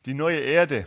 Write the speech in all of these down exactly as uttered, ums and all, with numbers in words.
Die neue Erde.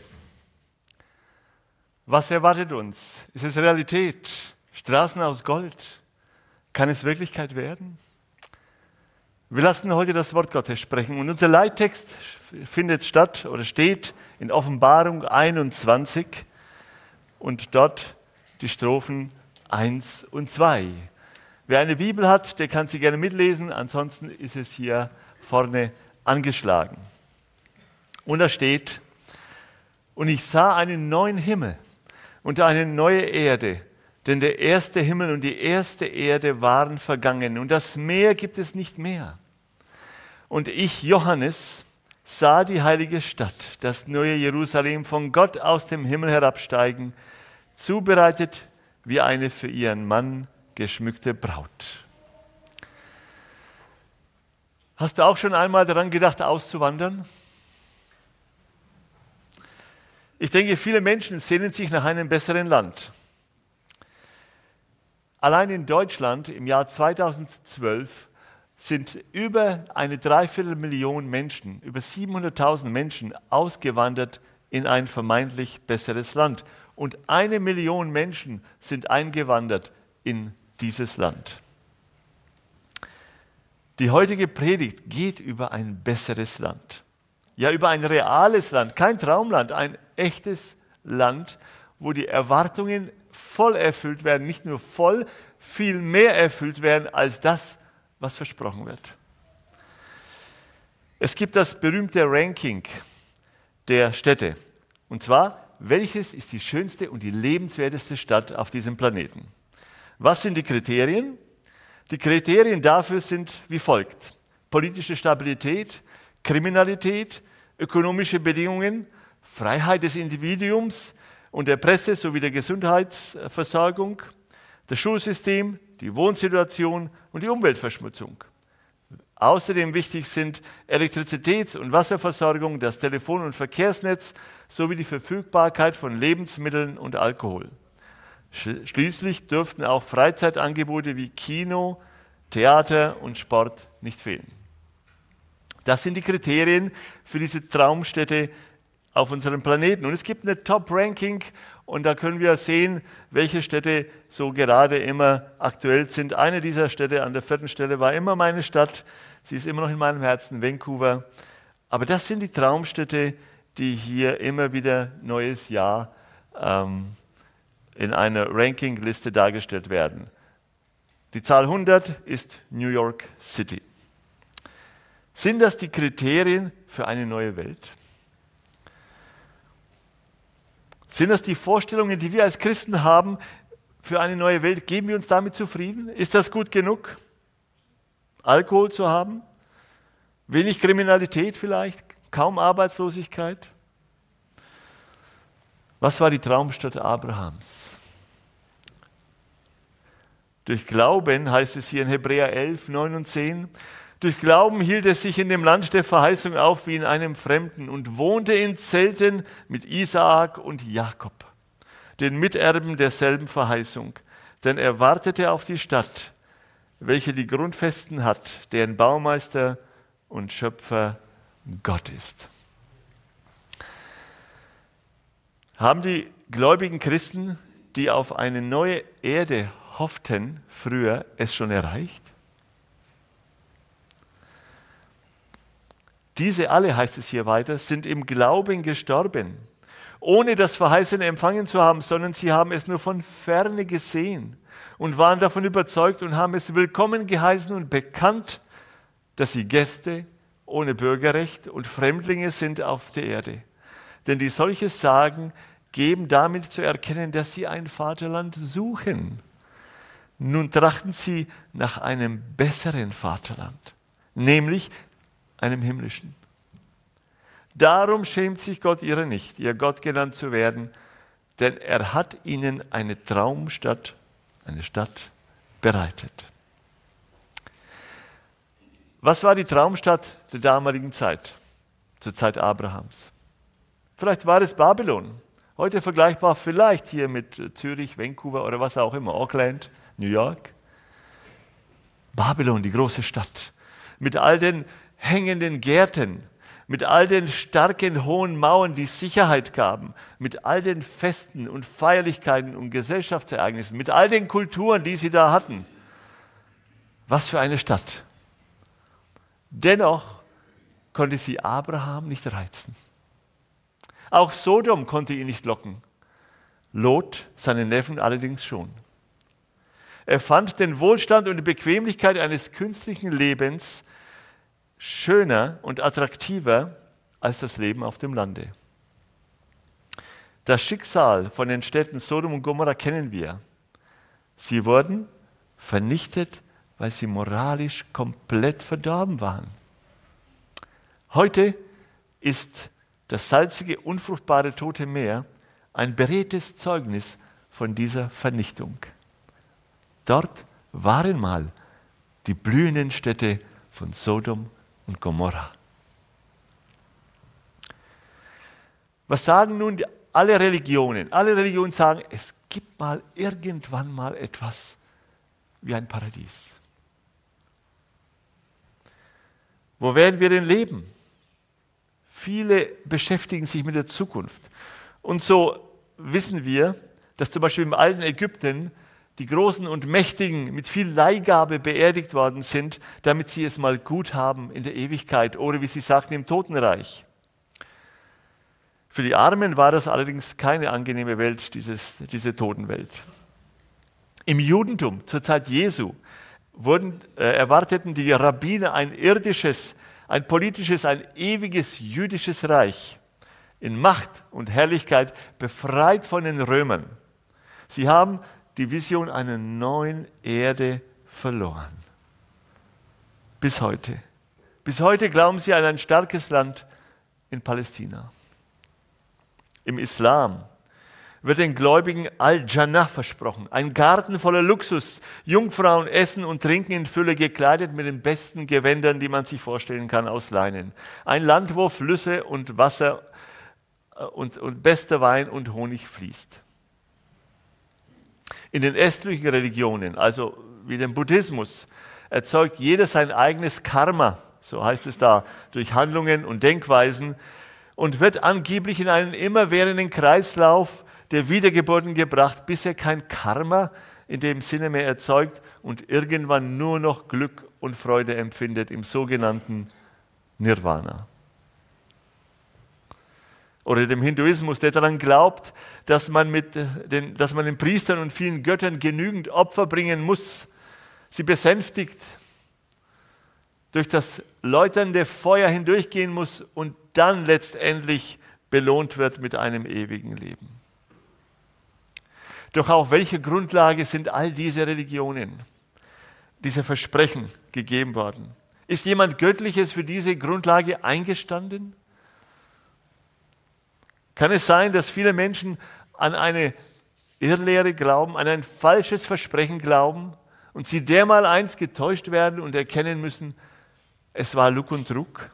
Was erwartet uns? Ist es Realität? Straßen aus Gold? Kann es Wirklichkeit werden? Wir lassen heute das Wort Gottes sprechen und unser Leittext findet statt oder steht in Offenbarung einundzwanzig und dort die Strophen eins und zwei. Wer eine Bibel hat, der kann sie gerne mitlesen, ansonsten ist es hier vorne angeschlagen. Und da steht: Und ich sah einen neuen Himmel und eine neue Erde, denn der erste Himmel und die erste Erde waren vergangen und das Meer gibt es nicht mehr. Und ich, Johannes, sah die heilige Stadt, das neue Jerusalem, von Gott aus dem Himmel herabsteigen, zubereitet wie eine für ihren Mann geschmückte Braut. Hast du auch schon einmal daran gedacht, auszuwandern? Ich denke, viele Menschen sehnen sich nach einem besseren Land. Allein in Deutschland im Jahr zweitausendzwölf sind über eine Dreiviertelmillion Menschen, über siebenhunderttausend Menschen ausgewandert in ein vermeintlich besseres Land. Und eine Million Menschen sind eingewandert in dieses Land. Die heutige Predigt geht über ein besseres Land. Ja, über ein reales Land, kein Traumland, ein echtes Land, wo die Erwartungen voll erfüllt werden, nicht nur voll, viel mehr erfüllt werden als das, was versprochen wird. Es gibt das berühmte Ranking der Städte. Und zwar, welches ist die schönste und die lebenswerteste Stadt auf diesem Planeten? Was sind die Kriterien? Die Kriterien dafür sind wie folgt: politische Stabilität, Kriminalität, ökonomische Bedingungen, Freiheit des Individuums und der Presse sowie der Gesundheitsversorgung, das Schulsystem, die Wohnsituation und die Umweltverschmutzung. Außerdem wichtig sind Elektrizitäts- und Wasserversorgung, das Telefon- und Verkehrsnetz sowie die Verfügbarkeit von Lebensmitteln und Alkohol. Schließlich dürften auch Freizeitangebote wie Kino, Theater und Sport nicht fehlen. Das sind die Kriterien für diese Traumstädte auf unserem Planeten. Und es gibt eine Top-Ranking und da können wir sehen, welche Städte so gerade immer aktuell sind. Eine dieser Städte an der vierten Stelle war immer meine Stadt. Sie ist immer noch in meinem Herzen, Vancouver. Aber das sind die Traumstädte, die hier immer wieder neues Jahr ähm, in einer Rankingliste dargestellt werden. Die Zahl hundert ist New York City. Sind das die Kriterien für eine neue Welt? Sind das die Vorstellungen, die wir als Christen haben für eine neue Welt? Geben wir uns damit zufrieden? Ist das gut genug? Alkohol zu haben? Wenig Kriminalität vielleicht? Kaum Arbeitslosigkeit? Was war die Traumstadt Abrahams? Durch Glauben, heißt es hier in Hebräer elf, neun und zehn, durch Glauben hielt er sich in dem Land der Verheißung auf wie in einem Fremden und wohnte in Zelten mit Isaak und Jakob, den Miterben derselben Verheißung. Denn er wartete auf die Stadt, welche die Grundfesten hat, deren Baumeister und Schöpfer Gott ist. Haben die gläubigen Christen, die auf eine neue Erde hofften, früher es schon erreicht? Diese alle, heißt es hier weiter, sind im Glauben gestorben, ohne das Verheißene empfangen zu haben, sondern sie haben es nur von Ferne gesehen und waren davon überzeugt und haben es willkommen geheißen und bekannt, dass sie Gäste ohne Bürgerrecht und Fremdlinge sind auf der Erde. Denn die solches sagen, geben damit zu erkennen, dass sie ein Vaterland suchen. Nun trachten sie nach einem besseren Vaterland, nämlich einem himmlischen. Darum schämt sich Gott ihrer nicht, ihr Gott genannt zu werden, denn er hat ihnen eine Traumstadt, eine Stadt bereitet. Was war die Traumstadt der damaligen Zeit, zur Zeit Abrahams? Vielleicht war es Babylon, heute vergleichbar vielleicht hier mit Zürich, Vancouver oder was auch immer, Auckland, New York. Babylon, die große Stadt, mit all den hängenden Gärten, mit all den starken, hohen Mauern, die Sicherheit gaben, mit all den Festen und Feierlichkeiten und Gesellschaftsereignissen, mit all den Kulturen, die sie da hatten. Was für eine Stadt. Dennoch konnte sie Abraham nicht reizen. Auch Sodom konnte ihn nicht locken. Lot, seinen Neffen, allerdings schon. Er fand den Wohlstand und die Bequemlichkeit eines künstlichen Lebens schöner und attraktiver als das Leben auf dem Lande. Das Schicksal von den Städten Sodom und Gomorra kennen wir. Sie wurden vernichtet, weil sie moralisch komplett verdorben waren. Heute ist das salzige, unfruchtbare Tote Meer ein beredtes Zeugnis von dieser Vernichtung. Dort waren mal die blühenden Städte von Sodom und Gomorra. Was sagen nun die, alle Religionen? Alle Religionen sagen, es gibt mal irgendwann mal etwas wie ein Paradies. Wo werden wir denn leben? Viele beschäftigen sich mit der Zukunft. Und so wissen wir, dass zum Beispiel im alten Ägypten die Großen und Mächtigen mit viel Leihgabe beerdigt worden sind, damit sie es mal gut haben in der Ewigkeit oder wie sie sagten, im Totenreich. Für die Armen war das allerdings keine angenehme Welt, dieses, diese Totenwelt. Im Judentum zur Zeit Jesu wurden, äh, erwarteten die Rabbiner ein irdisches, ein politisches, ein ewiges jüdisches Reich in Macht und Herrlichkeit, befreit von den Römern. Sie haben die Vision einer neuen Erde verloren. Bis heute. Bis heute glauben sie an ein starkes Land in Palästina. Im Islam wird den Gläubigen Al-Jannah versprochen, ein Garten voller Luxus, Jungfrauen essen und trinken in Fülle, gekleidet mit den besten Gewändern, die man sich vorstellen kann, aus Leinen. Ein Land, wo Flüsse und Wasser und, und bester Wein und Honig fließt. In den östlichen Religionen, also wie dem Buddhismus, erzeugt jeder sein eigenes Karma, so heißt es da, durch Handlungen und Denkweisen und wird angeblich in einen immerwährenden Kreislauf der Wiedergeburten gebracht, bis er kein Karma in dem Sinne mehr erzeugt und irgendwann nur noch Glück und Freude empfindet im sogenannten Nirvana. Oder dem Hinduismus, der daran glaubt, dass man, mit den, dass man den Priestern und vielen Göttern genügend Opfer bringen muss, sie besänftigt, durch das läuternde Feuer hindurchgehen muss und dann letztendlich belohnt wird mit einem ewigen Leben. Doch auf welcher Grundlage sind all diese Religionen, diese Versprechen gegeben worden? Ist jemand Göttliches für diese Grundlage eingestanden? Kann es sein, dass viele Menschen an eine Irrlehre glauben, an ein falsches Versprechen glauben und sie dermal eins getäuscht werden und erkennen müssen, es war Lug und Trug?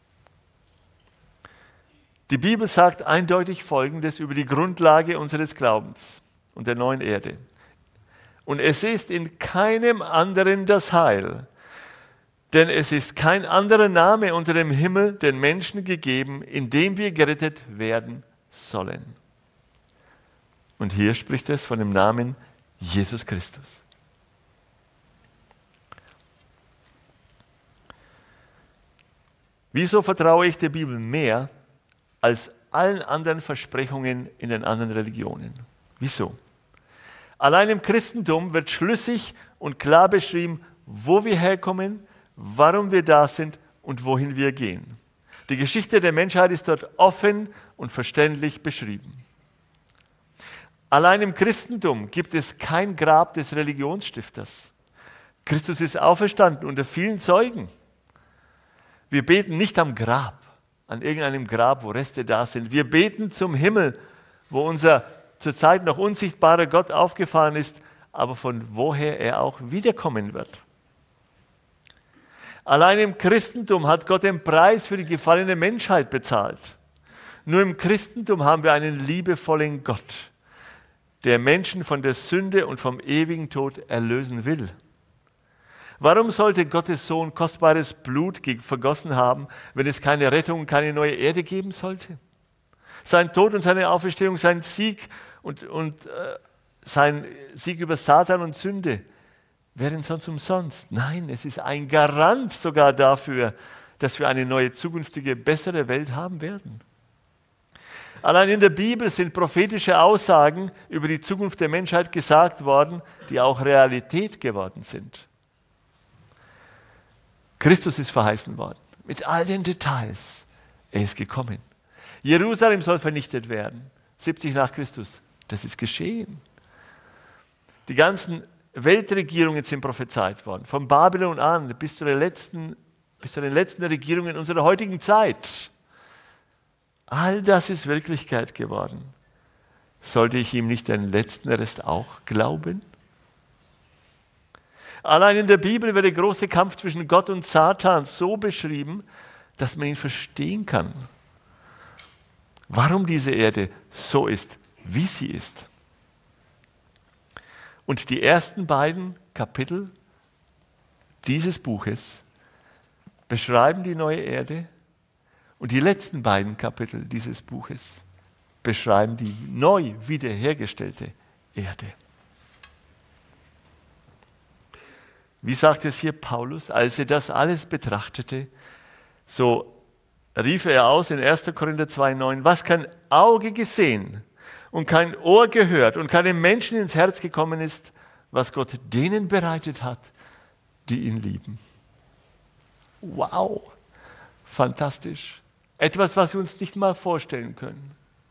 Die Bibel sagt eindeutig Folgendes über die Grundlage unseres Glaubens und der neuen Erde. Und es ist in keinem anderen das Heil, denn es ist kein anderer Name unter dem Himmel den Menschen gegeben, in dem wir gerettet werden sollen. Und hier spricht es von dem Namen Jesus Christus. Wieso vertraue ich der Bibel mehr als allen anderen Versprechungen in den anderen Religionen? Wieso? Allein im Christentum wird schlüssig und klar beschrieben, wo wir herkommen, warum wir da sind und wohin wir gehen. Die Geschichte der Menschheit ist dort offen und verständlich beschrieben. Allein im Christentum gibt es kein Grab des Religionsstifters. Christus ist auferstanden unter vielen Zeugen. Wir beten nicht am Grab, an irgendeinem Grab, wo Reste da sind. Wir beten zum Himmel, wo unser zurzeit noch unsichtbarer Gott aufgefahren ist, aber von woher er auch wiederkommen wird. Allein im Christentum hat Gott den Preis für die gefallene Menschheit bezahlt. Nur im Christentum haben wir einen liebevollen Gott, der Menschen von der Sünde und vom ewigen Tod erlösen will. Warum sollte Gottes Sohn kostbares Blut vergossen haben, wenn es keine Rettung und keine neue Erde geben sollte? Sein Tod und seine Auferstehung, sein Sieg und, und äh, sein Sieg über Satan und Sünde wären sonst umsonst. Nein, es ist ein Garant sogar dafür, dass wir eine neue, zukünftige, bessere Welt haben werden. Allein in der Bibel sind prophetische Aussagen über die Zukunft der Menschheit gesagt worden, die auch Realität geworden sind. Christus ist verheißen worden, mit all den Details. Er ist gekommen. Jerusalem soll vernichtet werden, siebzig nach Christus. Das ist geschehen. Die ganzen Weltregierungen sind prophezeit worden, von Babylon an bis zu den letzten, bis zu den letzten Regierungen unserer heutigen Zeit. All das ist Wirklichkeit geworden. Sollte ich ihm nicht den letzten Rest auch glauben? Allein in der Bibel wird der große Kampf zwischen Gott und Satan so beschrieben, dass man ihn verstehen kann. Warum diese Erde so ist, wie sie ist. Und die ersten beiden Kapitel dieses Buches beschreiben die neue Erde und die letzten beiden Kapitel dieses Buches beschreiben die neu wiederhergestellte Erde. Wie sagt es hier Paulus? Als er das alles betrachtete, so rief er aus in erster Korinther zwei neun, was kein Auge gesehen und kein Ohr gehört und keinem Menschen ins Herz gekommen ist, was Gott denen bereitet hat, die ihn lieben. Wow, fantastisch. Etwas, was wir uns nicht mal vorstellen können.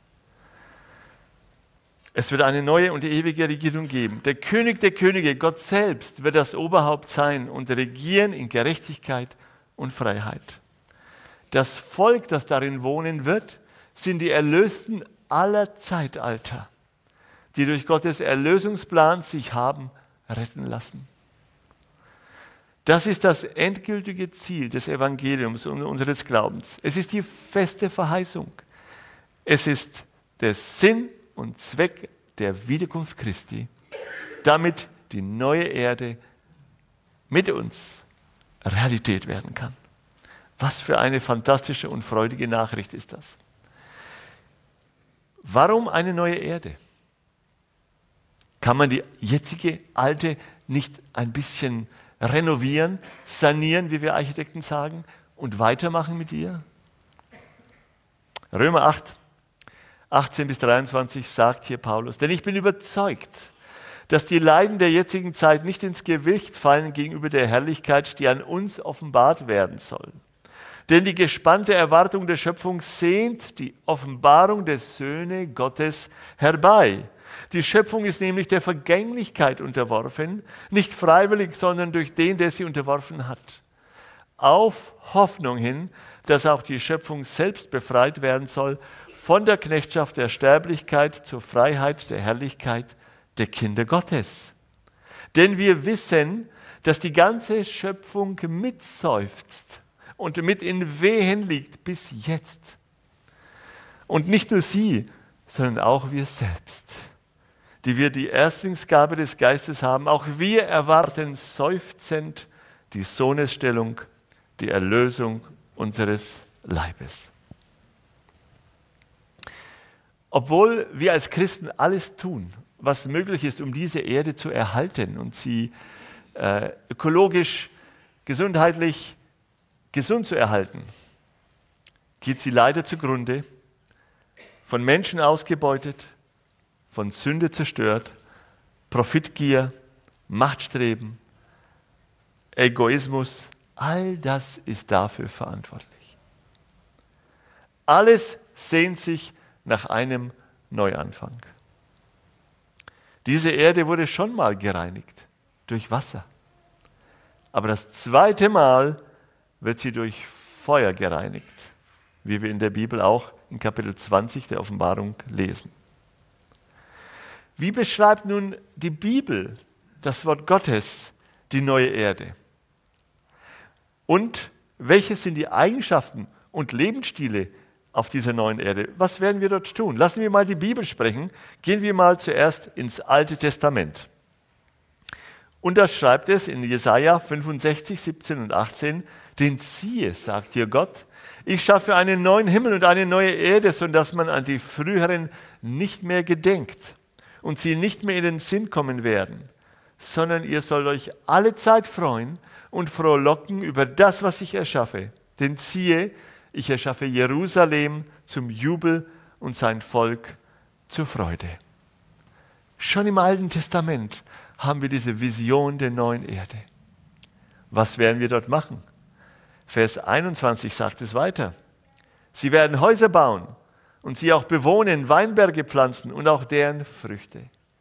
Es wird eine neue und ewige Regierung geben. Der König der Könige, Gott selbst, wird das Oberhaupt sein und regieren in Gerechtigkeit und Freiheit. Das Volk, das darin wohnen wird, sind die Erlösten aller Zeitalter, die durch Gottes Erlösungsplan sich haben retten lassen. Das ist das endgültige Ziel des Evangeliums und unseres Glaubens. Es ist die feste Verheißung. Es ist der Sinn und Zweck der Wiederkunft Christi, damit die neue Erde mit uns Realität werden kann. Was für eine fantastische und freudige Nachricht ist das. Warum eine neue Erde? Kann man die jetzige alte nicht ein bisschen renovieren, sanieren, wie wir Architekten sagen, und weitermachen mit ihr? Römer acht, achtzehn bis dreiundzwanzig sagt hier Paulus, denn ich bin überzeugt, dass die Leiden der jetzigen Zeit nicht ins Gewicht fallen gegenüber der Herrlichkeit, die an uns offenbart werden soll. Denn die gespannte Erwartung der Schöpfung sehnt die Offenbarung der Söhne Gottes herbei. Die Schöpfung ist nämlich der Vergänglichkeit unterworfen, nicht freiwillig, sondern durch den, der sie unterworfen hat. Auf Hoffnung hin, dass auch die Schöpfung selbst befreit werden soll von der Knechtschaft der Sterblichkeit zur Freiheit der Herrlichkeit der Kinder Gottes. Denn wir wissen, dass die ganze Schöpfung mitseufzt und mit in Wehen liegt bis jetzt. Und nicht nur sie, sondern auch wir selbst, die wir die Erstlingsgabe des Geistes haben, auch wir erwarten seufzend die Sohnesstellung, die Erlösung unseres Leibes. Obwohl wir als Christen alles tun, was möglich ist, um diese Erde zu erhalten und sie äh, ökologisch, gesundheitlich gesund zu erhalten, geht sie leider zugrunde, von Menschen ausgebeutet, von Sünde zerstört, Profitgier, Machtstreben, Egoismus, all das ist dafür verantwortlich. Alles sehnt sich nach einem Neuanfang. Diese Erde wurde schon mal gereinigt durch Wasser. Aber das zweite Mal wird sie durch Feuer gereinigt, wie wir in der Bibel auch in Kapitel zwanzig der Offenbarung lesen. Wie beschreibt nun die Bibel, das Wort Gottes, die neue Erde? Und welche sind die Eigenschaften und Lebensstile auf dieser neuen Erde? Was werden wir dort tun? Lassen wir mal die Bibel sprechen. Gehen wir mal zuerst ins Alte Testament. Und da schreibt es in Jesaja fünfundsechzig, siebzehn und achtzehn, denn siehe, sagt hier Gott, ich schaffe einen neuen Himmel und eine neue Erde, sodass man an die früheren nicht mehr gedenkt und sie nicht mehr in den Sinn kommen werden, sondern ihr sollt euch alle Zeit freuen und frohlocken über das, was ich erschaffe. Denn siehe, ich erschaffe Jerusalem zum Jubel und sein Volk zur Freude. Schon im Alten Testament haben wir diese Vision der neuen Erde. Was werden wir dort machen? Vers einundzwanzig sagt es weiter. Sie werden Häuser bauen und sie auch bewohnen, Weinberge pflanzen und auch deren Früchte.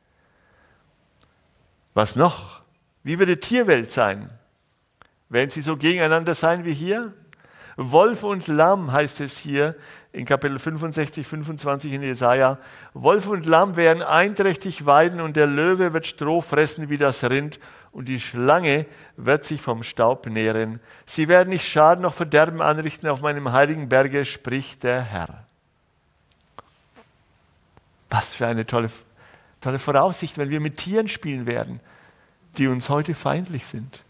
Was noch? Wie wird die Tierwelt sein? Werden sie so gegeneinander sein wie hier? Wolf und Lamm heißt es hier in Kapitel fünfundsechzig, fünfundzwanzig in Jesaja. Wolf und Lamm werden einträchtig weiden und der Löwe wird Stroh fressen wie das Rind und die Schlange wird sich vom Staub nähren. Sie werden nicht Schaden noch Verderben anrichten auf meinem heiligen Berge, spricht der Herr. Was für eine tolle, tolle Voraussicht, wenn wir mit Tieren spielen werden, die uns heute feindlich sind.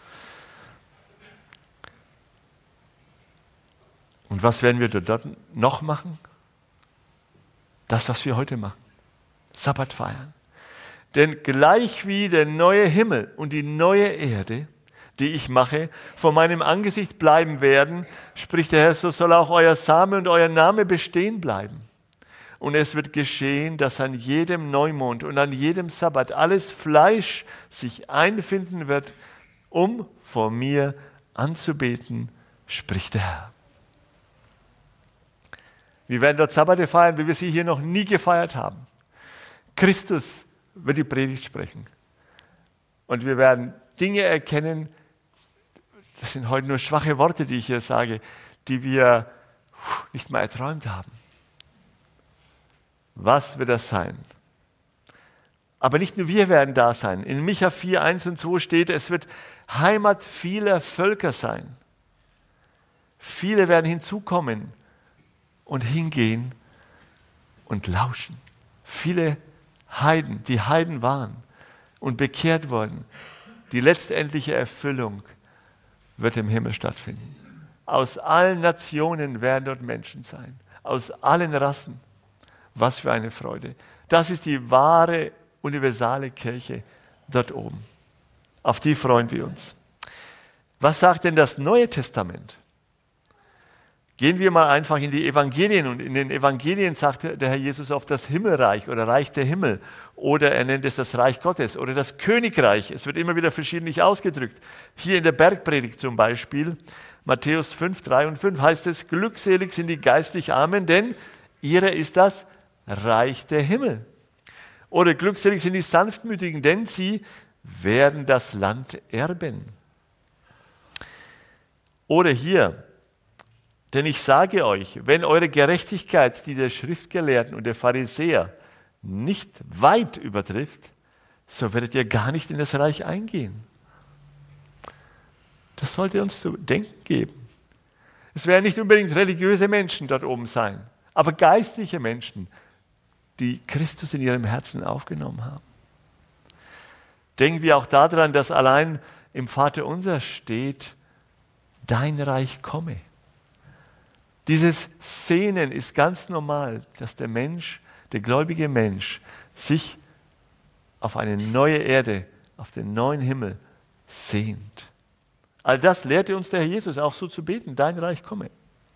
Und was werden wir dort noch machen? Das, was wir heute machen. Sabbat feiern. Denn gleich wie der neue Himmel und die neue Erde, die ich mache, vor meinem Angesicht bleiben werden, spricht der Herr, so soll auch euer Same und euer Name bestehen bleiben. Und es wird geschehen, dass an jedem Neumond und an jedem Sabbat alles Fleisch sich einfinden wird, um vor mir anzubeten, spricht der Herr. Wir werden dort Sabbate feiern, wie wir sie hier noch nie gefeiert haben. Christus wird die Predigt sprechen. Und wir werden Dinge erkennen, das sind heute nur schwache Worte, die ich hier sage, die wir nicht mal erträumt haben. Was wird das sein? Aber nicht nur wir werden da sein. In Micha vier, eins und zwei steht, es wird Heimat vieler Völker sein. Viele werden hinzukommen und hingehen und lauschen. Viele Heiden, die Heiden waren und bekehrt wurden. Die letztendliche Erfüllung wird im Himmel stattfinden. Aus allen Nationen werden dort Menschen sein. Aus allen Rassen. Was für eine Freude. Das ist die wahre, universale Kirche dort oben. Auf die freuen wir uns. Was sagt denn das Neue Testament? Gehen wir mal einfach in die Evangelien und in den Evangelien sagt der Herr Jesus oft das Himmelreich oder Reich der Himmel oder er nennt es das Reich Gottes oder das Königreich. Es wird immer wieder verschiedentlich ausgedrückt. Hier in der Bergpredigt zum Beispiel, Matthäus fünf, drei und fünf heißt es, glückselig sind die geistlich Armen, denn ihrer ist das Reich der Himmel. Oder glückselig sind die Sanftmütigen, denn sie werden das Land erben. Oder hier, denn ich sage euch, wenn eure Gerechtigkeit die der Schriftgelehrten und der Pharisäer nicht weit übertrifft, so werdet ihr gar nicht in das Reich eingehen. Das sollte uns zu denken geben. Es werden nicht unbedingt religiöse Menschen dort oben sein, aber geistliche Menschen, die Christus in ihrem Herzen aufgenommen haben. Denken wir auch daran, dass allein im Vaterunser steht, dein Reich komme. Dieses Sehnen ist ganz normal, dass der Mensch, der gläubige Mensch, sich auf eine neue Erde, auf den neuen Himmel sehnt. All das lehrte uns der Herr Jesus auch so zu beten, dein Reich komme.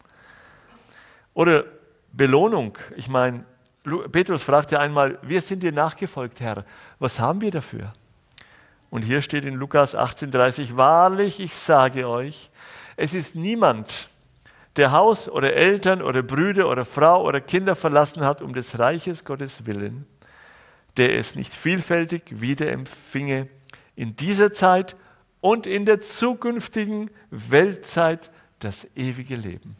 Oder Belohnung, ich meine, Petrus fragte einmal, wir sind dir nachgefolgt, Herr, was haben wir dafür? Und hier steht in Lukas achtzehn, dreißig, wahrlich, ich sage euch, es ist niemand, der Haus oder Eltern oder Brüder oder Frau oder Kinder verlassen hat, um des Reiches Gottes willen, der es nicht vielfältig wiederempfinge in dieser Zeit und in der zukünftigen Weltzeit das ewige Leben.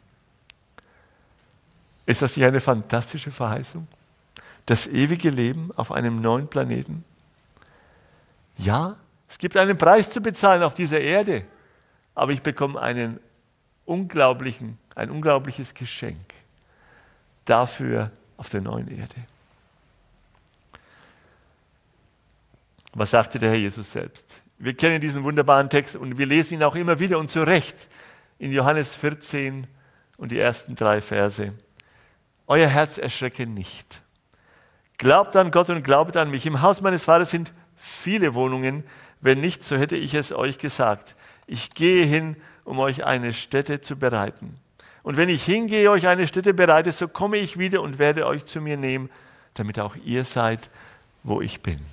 Ist das nicht eine fantastische Verheißung? Das ewige Leben auf einem neuen Planeten? Ja, es gibt einen Preis zu bezahlen auf dieser Erde, aber ich bekomme einen unglaublichen, ein unglaubliches Geschenk dafür auf der neuen Erde. Was sagte der Herr Jesus selbst? Wir kennen diesen wunderbaren Text und wir lesen ihn auch immer wieder und zu Recht in Johannes vierzehn und die ersten drei Verse. Euer Herz erschrecke nicht. Glaubt an Gott und glaubt an mich. Im Haus meines Vaters sind viele Wohnungen. Wenn nicht, so hätte ich es euch gesagt. Ich gehe hin, um euch eine Stätte zu bereiten. Und wenn ich hingehe, euch eine Stätte bereite, so komme ich wieder und werde euch zu mir nehmen, damit auch ihr seid, wo ich bin.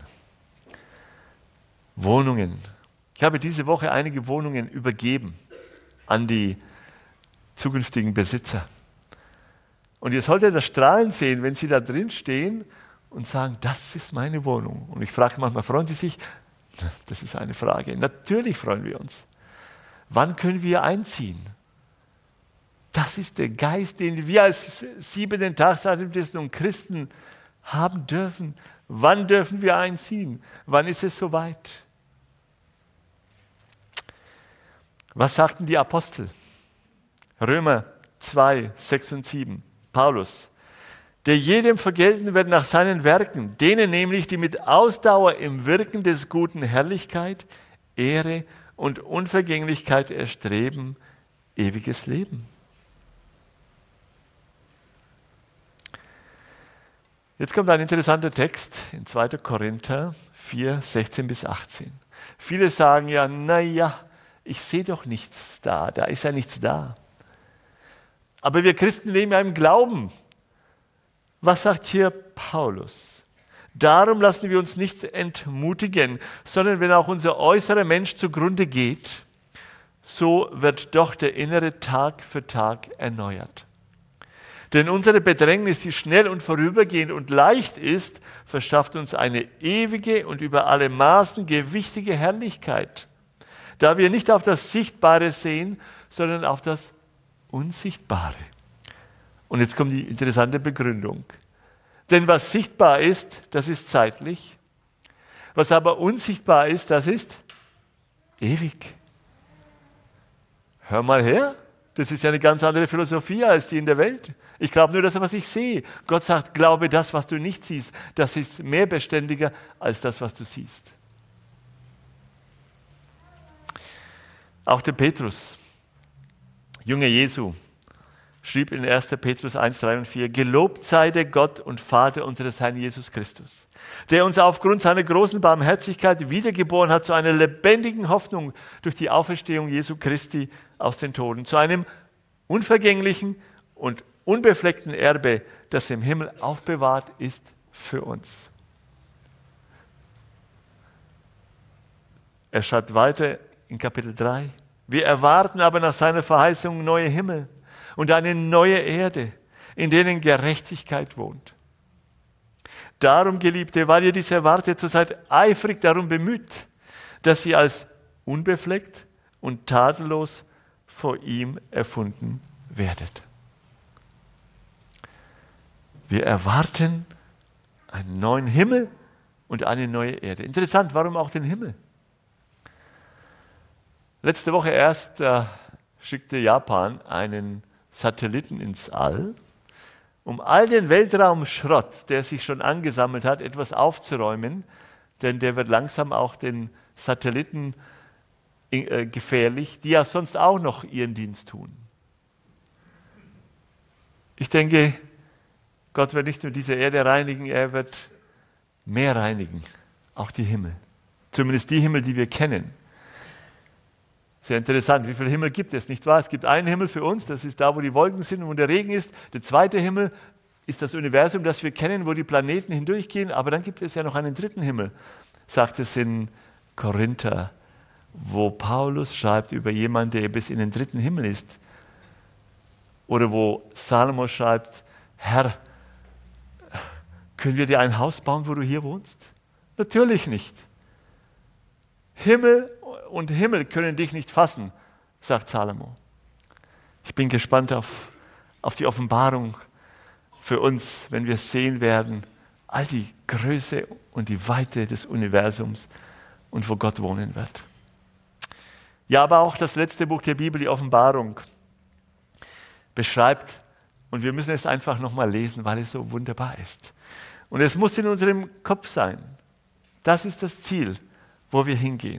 Wohnungen. Ich habe diese Woche einige Wohnungen übergeben an die zukünftigen Besitzer. Und ihr solltet das Strahlen sehen, wenn sie da drin stehen und sagen, das ist meine Wohnung. Und ich frage manchmal, freuen Sie sich? Das ist eine Frage. Natürlich freuen wir uns. Wann können wir einziehen? Das ist der Geist, den wir als siebenten Tagsadventisten und Christen haben dürfen. Wann dürfen wir einziehen? Wann ist es soweit? Was sagten die Apostel? Römer zwei, sechs und sieben. Paulus. Der jedem vergelten wird nach seinen Werken, denen nämlich, die mit Ausdauer im Wirken des Guten Herrlichkeit, Ehre und Unvergänglichkeit erstreben, ewiges Leben. Jetzt kommt ein interessanter Text in zweiter Korinther vier, sechzehn bis achtzehn. Viele sagen ja, naja, ich sehe doch nichts da, da ist ja nichts da. Aber wir Christen leben ja im Glauben. Was sagt hier Paulus? Darum lassen wir uns nicht entmutigen, sondern wenn auch unser äußerer Mensch zugrunde geht, so wird doch der innere Tag für Tag erneuert. Denn unsere Bedrängnis, die schnell und vorübergehend und leicht ist, verschafft uns eine ewige und über alle Maßen gewichtige Herrlichkeit, da wir nicht auf das Sichtbare sehen, sondern auf das Unsichtbare. Und jetzt kommt die interessante Begründung. Denn was sichtbar ist, das ist zeitlich. Was aber unsichtbar ist, das ist ewig. Hör mal her, das ist ja eine ganz andere Philosophie als die in der Welt. Ich glaube nur das, was ich sehe. Gott sagt, glaube das, was du nicht siehst. Das ist mehr beständiger als das, was du siehst. Auch der Petrus, Jünger Jesu, schrieb in erster Petrus eins, drei und vier, gelobt sei der Gott und Vater unseres Herrn Jesus Christus, der uns aufgrund seiner großen Barmherzigkeit wiedergeboren hat zu einer lebendigen Hoffnung durch die Auferstehung Jesu Christi aus den Toten, zu einem unvergänglichen und unbefleckten Erbe, das im Himmel aufbewahrt ist für uns. Er schreibt weiter in Kapitel drei, wir erwarten aber nach seiner Verheißung neue Himmel und eine neue Erde, in denen Gerechtigkeit wohnt. Darum, Geliebte, weil ihr dies erwartet, so seid eifrig darum bemüht, dass ihr als unbefleckt und tadellos vor ihm erfunden werdet. Wir erwarten einen neuen Himmel und eine neue Erde. Interessant, warum auch den Himmel? Letzte Woche erst äh, schickte Japan einen Satelliten ins All, um all den Weltraumschrott, der sich schon angesammelt hat, etwas aufzuräumen, denn der wird langsam auch den Satelliten äh, gefährlich, die ja sonst auch noch ihren Dienst tun. Ich denke, Gott wird nicht nur diese Erde reinigen, er wird mehr reinigen, auch die Himmel. Zumindest die Himmel, die wir kennen. Sehr interessant, wie viele Himmel gibt es, nicht wahr? Es gibt einen Himmel für uns, das ist da, wo die Wolken sind und wo der Regen ist. Der zweite Himmel ist das Universum, das wir kennen, wo die Planeten hindurchgehen. Aber dann gibt es ja noch einen dritten Himmel, sagt es in Korinther, wo Paulus schreibt über jemanden, der bis in den dritten Himmel ist. Oder wo Salomo schreibt, Herr, können wir dir ein Haus bauen, wo du hier wohnst? Natürlich nicht. Himmel und Himmel können dich nicht fassen, sagt Salomo. Ich bin gespannt auf, auf die Offenbarung für uns, wenn wir sehen werden, all die Größe und die Weite des Universums und wo Gott wohnen wird. Ja, aber auch das letzte Buch der Bibel, die Offenbarung, beschreibt, und wir müssen es einfach nochmal lesen, weil es so wunderbar ist. Und es muss in unserem Kopf sein. Das ist das Ziel, wo wir hingehen.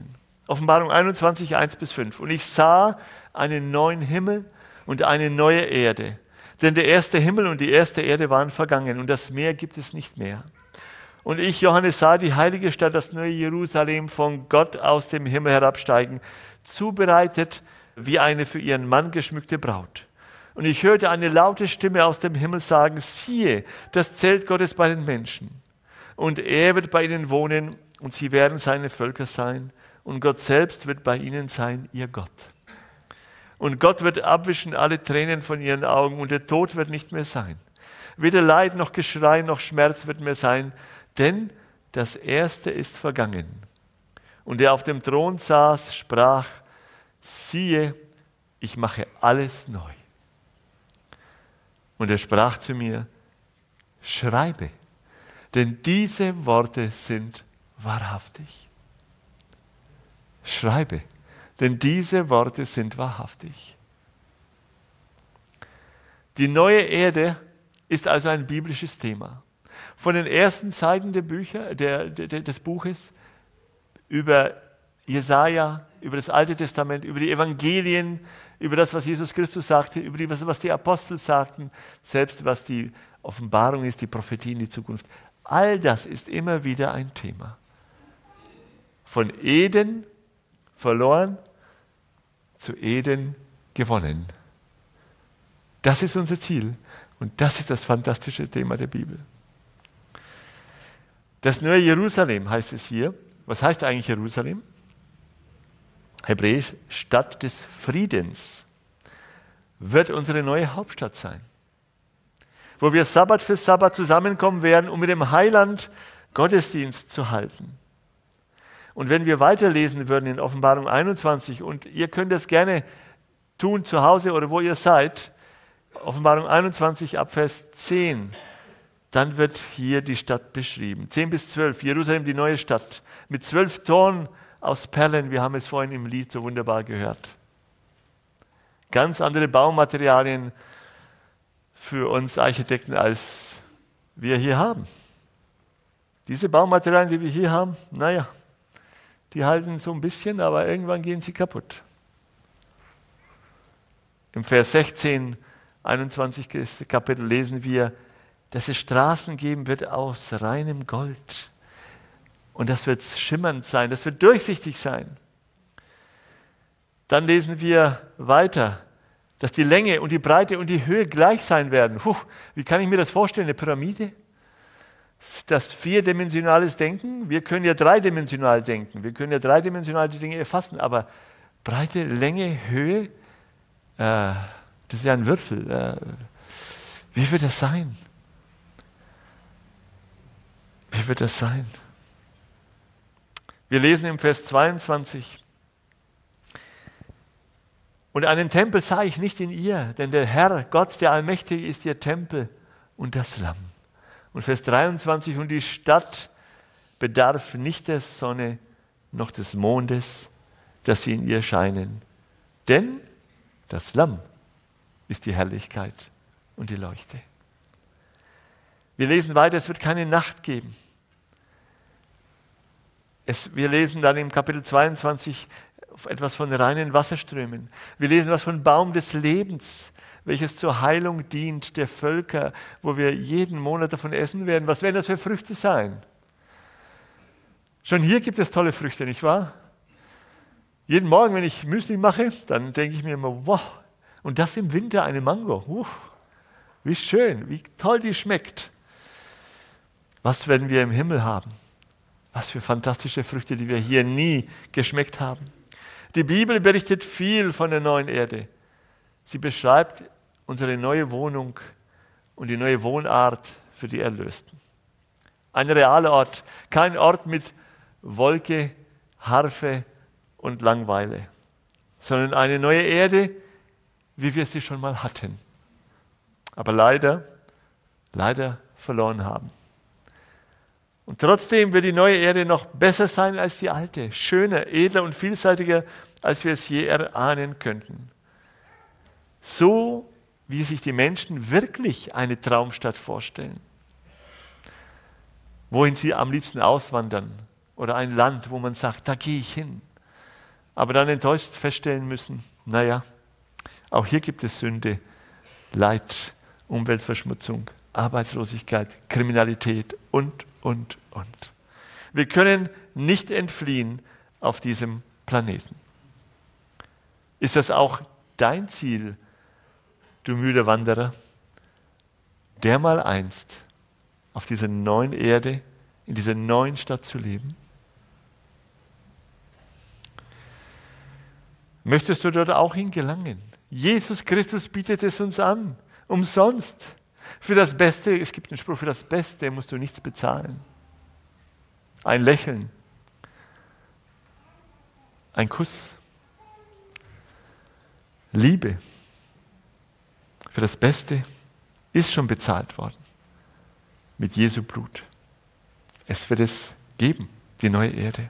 Offenbarung einundzwanzig, eins bis fünf. Und ich sah einen neuen Himmel und eine neue Erde. Denn der erste Himmel und die erste Erde waren vergangen und das Meer gibt es nicht mehr. Und ich, Johannes, sah die heilige Stadt, das neue Jerusalem, von Gott aus dem Himmel herabsteigen, zubereitet wie eine für ihren Mann geschmückte Braut. Und ich hörte eine laute Stimme aus dem Himmel sagen, siehe, das Zelt Gottes bei den Menschen. Und er wird bei ihnen wohnen und sie werden seine Völker sein. Und Gott selbst wird bei ihnen sein, ihr Gott. Und Gott wird abwischen alle Tränen von ihren Augen und der Tod wird nicht mehr sein. Weder Leid noch Geschrei noch Schmerz wird mehr sein, denn das Erste ist vergangen. Und der auf dem Thron saß, sprach, siehe, ich mache alles neu. Und er sprach zu mir, schreibe, denn diese Worte sind wahrhaftig. Schreibe, denn diese Worte sind wahrhaftig. Die neue Erde ist also ein biblisches Thema. Von den ersten Seiten der Bücher, der, der, des Buches über Jesaja, über das Alte Testament, über die Evangelien, über das, was Jesus Christus sagte, über die, was, was die Apostel sagten, selbst was die Offenbarung ist, die Prophetie in die Zukunft. All das ist immer wieder ein Thema. Von Eden verloren zu Eden gewonnen. Das ist unser Ziel und das ist das fantastische Thema der Bibel. Das neue Jerusalem heißt es hier. Was heißt eigentlich Jerusalem? Hebräisch, Stadt des Friedens, wird unsere neue Hauptstadt sein, wo wir Sabbat für Sabbat zusammenkommen werden, um mit dem Heiland Gottesdienst zu halten. Und wenn wir weiterlesen würden in Offenbarung einundzwanzig, und ihr könnt das gerne tun zu Hause oder wo ihr seid, Offenbarung einundzwanzig ab Vers zehn, dann wird hier die Stadt beschrieben. zehn bis zwölf, Jerusalem, die neue Stadt, mit zwölf Toren aus Perlen, wir haben es vorhin im Lied so wunderbar gehört. Ganz andere Baumaterialien für uns Architekten, als wir hier haben. Diese Baumaterialien, die wir hier haben, naja, die halten so ein bisschen, aber irgendwann gehen sie kaputt. Im Vers sechzehn, einundzwanzig Kapitel lesen wir, dass es Straßen geben wird aus reinem Gold. Und das wird schimmernd sein, das wird durchsichtig sein. Dann lesen wir weiter, dass die Länge und die Breite und die Höhe gleich sein werden. Puh, wie kann ich mir das vorstellen, eine Pyramide? Das vierdimensionales Denken, wir können ja dreidimensional denken, wir können ja dreidimensional die Dinge erfassen, aber Breite, Länge, Höhe, äh, das ist ja ein Würfel. Äh, wie wird das sein? Wie wird das sein? Wir lesen im Vers zweiundzwanzig, und einen Tempel sah ich nicht in ihr, denn der Herr, Gott, der Allmächtige, ist ihr Tempel und das Lamm. Und Vers dreiundzwanzig, und die Stadt bedarf nicht der Sonne noch des Mondes, dass sie in ihr scheinen. Denn das Lamm ist die Herrlichkeit und die Leuchte. Wir lesen weiter, es wird keine Nacht geben. Es, wir lesen dann im Kapitel zweiundzwanzig etwas von reinen Wasserströmen. Wir lesen was von Baum des Lebens, welches zur Heilung dient der Völker, wo wir jeden Monat davon essen werden. Was werden das für Früchte sein? Schon hier gibt es tolle Früchte, nicht wahr? Jeden Morgen, wenn ich Müsli mache, dann denke ich mir immer, wow, und das im Winter eine Mango. Uh, wie schön, wie toll die schmeckt. Was werden wir im Himmel haben? Was für fantastische Früchte, die wir hier nie geschmeckt haben. Die Bibel berichtet viel von der neuen Erde. Sie beschreibt unsere neue Wohnung und die neue Wohnart für die Erlösten. Ein realer Ort, kein Ort mit Wolke, Harfe und Langeweile, sondern eine neue Erde, wie wir sie schon mal hatten, aber leider, leider verloren haben. Und trotzdem wird die neue Erde noch besser sein als die alte, schöner, edler und vielseitiger, als wir es je erahnen könnten. So, wie sich die Menschen wirklich eine Traumstadt vorstellen, wohin sie am liebsten auswandern, oder ein Land, wo man sagt, da gehe ich hin. aber dann enttäuscht feststellen müssen, naja, auch hier gibt es Sünde, Leid, Umweltverschmutzung, Arbeitslosigkeit, Kriminalität und, und, und. Wir können nicht entfliehen auf diesem Planeten. Ist das auch dein Ziel, du müder Wanderer, dermal einst auf dieser neuen Erde, in dieser neuen Stadt zu leben? Möchtest du dort auch hingelangen? Jesus Christus bietet es uns an, umsonst. Für das Beste, es gibt einen Spruch, für das Beste musst du nichts bezahlen. Ein Lächeln, ein Kuss, Liebe. Für das Beste ist schon bezahlt worden mit Jesu Blut. Es wird es geben, die neue Erde.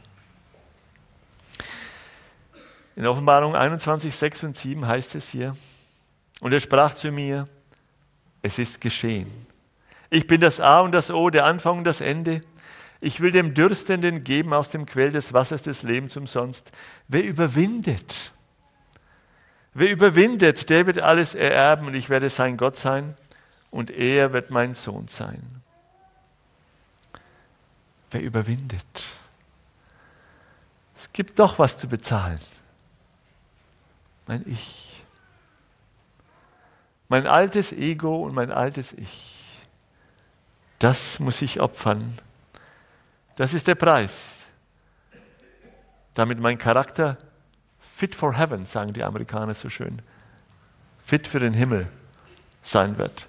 In Offenbarung einundzwanzig, sechs und sieben heißt es hier, und er sprach zu mir, es ist geschehen. Ich bin das A und das O, der Anfang und das Ende. Ich will dem Dürstenden geben aus dem Quell des Wassers des Lebens umsonst. Wer überwindet, wer überwindet, der wird alles ererben und ich werde sein Gott sein und er wird mein Sohn sein. Wer überwindet. Es gibt doch was zu bezahlen. Mein Ich. Mein altes Ego und mein altes Ich. Das muss ich opfern. Das ist der Preis. Damit mein Charakter fit for heaven, sagen die Amerikaner so schön, fit für den Himmel sein wird.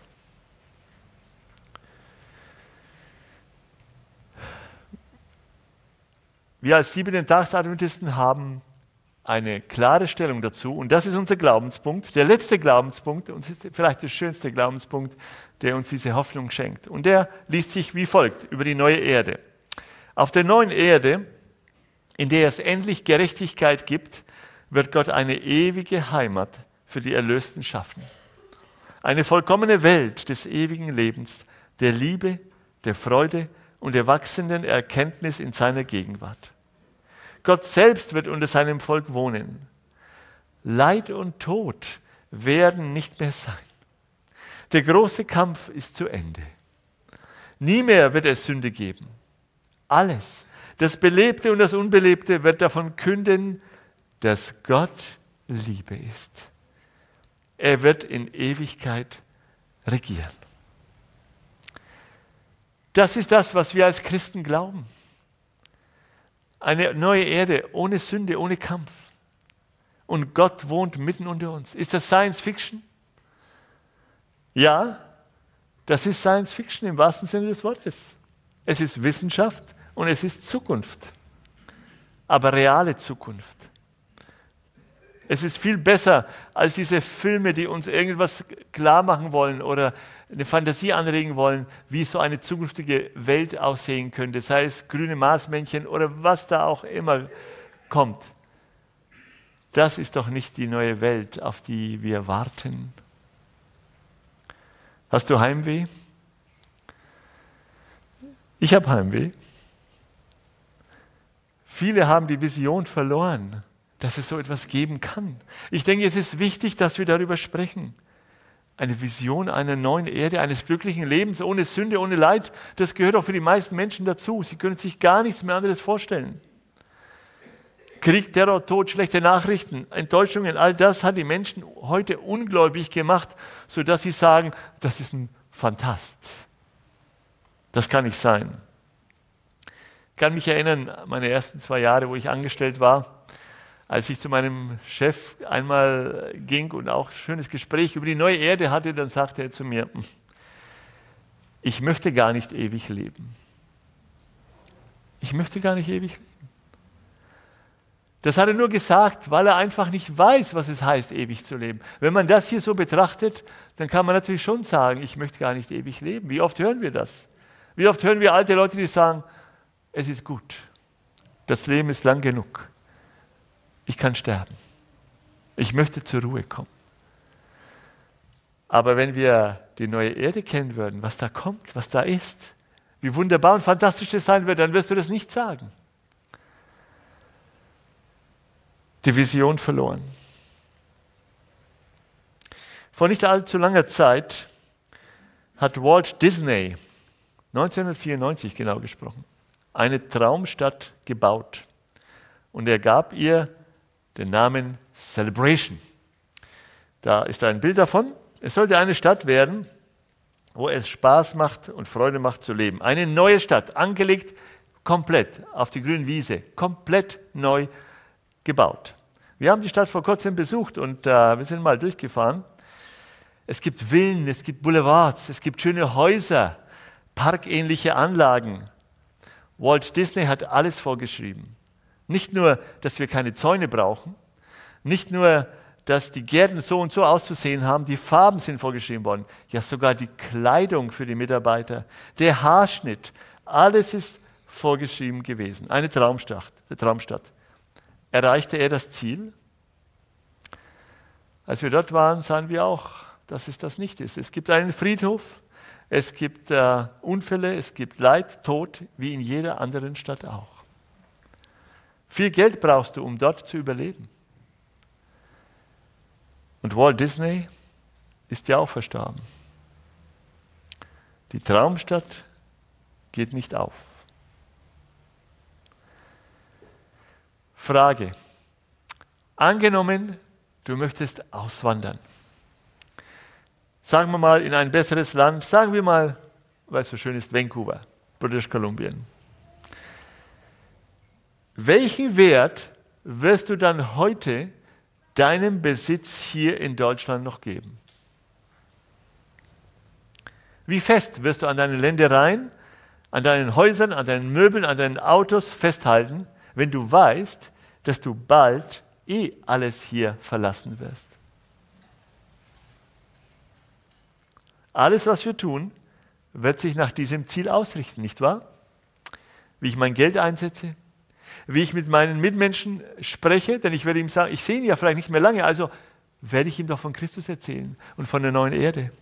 Wir als Siebenten-Tags-Adventisten haben eine klare Stellung dazu und das ist unser Glaubenspunkt, der letzte Glaubenspunkt und vielleicht der schönste Glaubenspunkt, der uns diese Hoffnung schenkt. Und der liest sich wie folgt über die neue Erde. Auf der neuen Erde, in der es endlich Gerechtigkeit gibt, wird Gott eine ewige Heimat für die Erlösten schaffen. Eine vollkommene Welt des ewigen Lebens, der Liebe, der Freude und der wachsenden Erkenntnis in seiner Gegenwart. Gott selbst wird unter seinem Volk wohnen. Leid und Tod werden nicht mehr sein. Der große Kampf ist zu Ende. Nie mehr wird es Sünde geben. Alles, das Belebte und das Unbelebte, wird davon künden, dass Gott Liebe ist. Er wird in Ewigkeit regieren. Das ist das, was wir als Christen glauben. Eine neue Erde ohne Sünde, ohne Kampf. Und Gott wohnt mitten unter uns. Ist das Science Fiction? Ja, das ist Science Fiction im wahrsten Sinne des Wortes. Es ist Wissenschaft und es ist Zukunft. Aber reale Zukunft. Es ist viel besser als diese Filme, die uns irgendwas klar machen wollen oder eine Fantasie anregen wollen, wie so eine zukünftige Welt aussehen könnte, sei es grüne Marsmännchen oder was da auch immer kommt. Das ist doch nicht die neue Welt, auf die wir warten. Hast du Heimweh? Ich habe Heimweh. Viele haben die Vision verloren, dass es so etwas geben kann. Ich denke, es ist wichtig, dass wir darüber sprechen. Eine Vision einer neuen Erde, eines glücklichen Lebens ohne Sünde, ohne Leid, das gehört auch für die meisten Menschen dazu. Sie können sich gar nichts mehr anderes vorstellen. Krieg, Terror, Tod, schlechte Nachrichten, Enttäuschungen, all das hat die Menschen heute ungläubig gemacht, sodass sie sagen, das ist ein Phantast. Das kann nicht sein. Ich kann mich erinnern, meine ersten zwei Jahre, wo ich angestellt war, als ich zu meinem Chef einmal ging und auch ein schönes Gespräch über die neue Erde hatte, dann sagte er zu mir, ich möchte gar nicht ewig leben. Ich möchte gar nicht ewig leben. Das hat er nur gesagt, weil er einfach nicht weiß, was es heißt, ewig zu leben. Wenn man das hier so betrachtet, dann kann man natürlich schon sagen, ich möchte gar nicht ewig leben. Wie oft hören wir das? Wie oft hören wir alte Leute, die sagen, es ist gut, das Leben ist lang genug. Ich kann sterben. Ich möchte zur Ruhe kommen. Aber wenn wir die neue Erde kennen würden, was da kommt, was da ist, wie wunderbar und fantastisch das sein wird, dann wirst du das nicht sagen. die Vision verloren. Vor nicht allzu langer Zeit hat Walt Disney, neunzehnhundertvierundneunzig genau gesprochen, eine Traumstadt gebaut. Und er gab ihr den Namen Celebration. Da ist ein Bild davon. Es sollte eine Stadt werden, wo es Spaß macht und Freude macht zu leben. Eine neue Stadt, angelegt komplett auf die grüne Wiese, komplett neu gebaut. Wir haben die Stadt vor kurzem besucht und äh, wir sind mal durchgefahren. Es gibt Villen, es gibt Boulevards, es gibt schöne Häuser, parkähnliche Anlagen. Walt Disney hat alles vorgeschrieben. Nicht nur, dass wir keine Zäune brauchen, nicht nur, dass die Gärten so und so auszusehen haben, die Farben sind vorgeschrieben worden, ja sogar die Kleidung für die Mitarbeiter, der Haarschnitt, alles ist vorgeschrieben gewesen. Eine Traumstadt, eine Traumstadt. Erreichte er das Ziel? Als wir dort waren, sahen wir auch, dass es das nicht ist. Es gibt einen Friedhof, es gibt äh, Unfälle, es gibt Leid, Tod, wie in jeder anderen Stadt auch. Viel Geld brauchst du, um dort zu überleben. Und Walt Disney ist ja auch verstorben. Die Traumstadt geht nicht auf. Frage. Angenommen, du möchtest auswandern. Sagen wir mal in ein besseres Land, sagen wir mal, weil es so schön ist, Vancouver, British Columbia. Welchen Wert wirst du dann heute deinem Besitz hier in Deutschland noch geben? Wie fest wirst du an deinen Ländereien, an deinen Häusern, an deinen Möbeln, an deinen Autos festhalten, wenn du weißt, dass du bald eh alles hier verlassen wirst? Alles, was wir tun, wird sich nach diesem Ziel ausrichten, nicht wahr? Wie ich mein Geld einsetze, wie ich mit meinen Mitmenschen spreche, denn ich werde ihm sagen, ich sehe ihn ja vielleicht nicht mehr lange, also werde ich ihm doch von Christus erzählen und von der neuen Erde.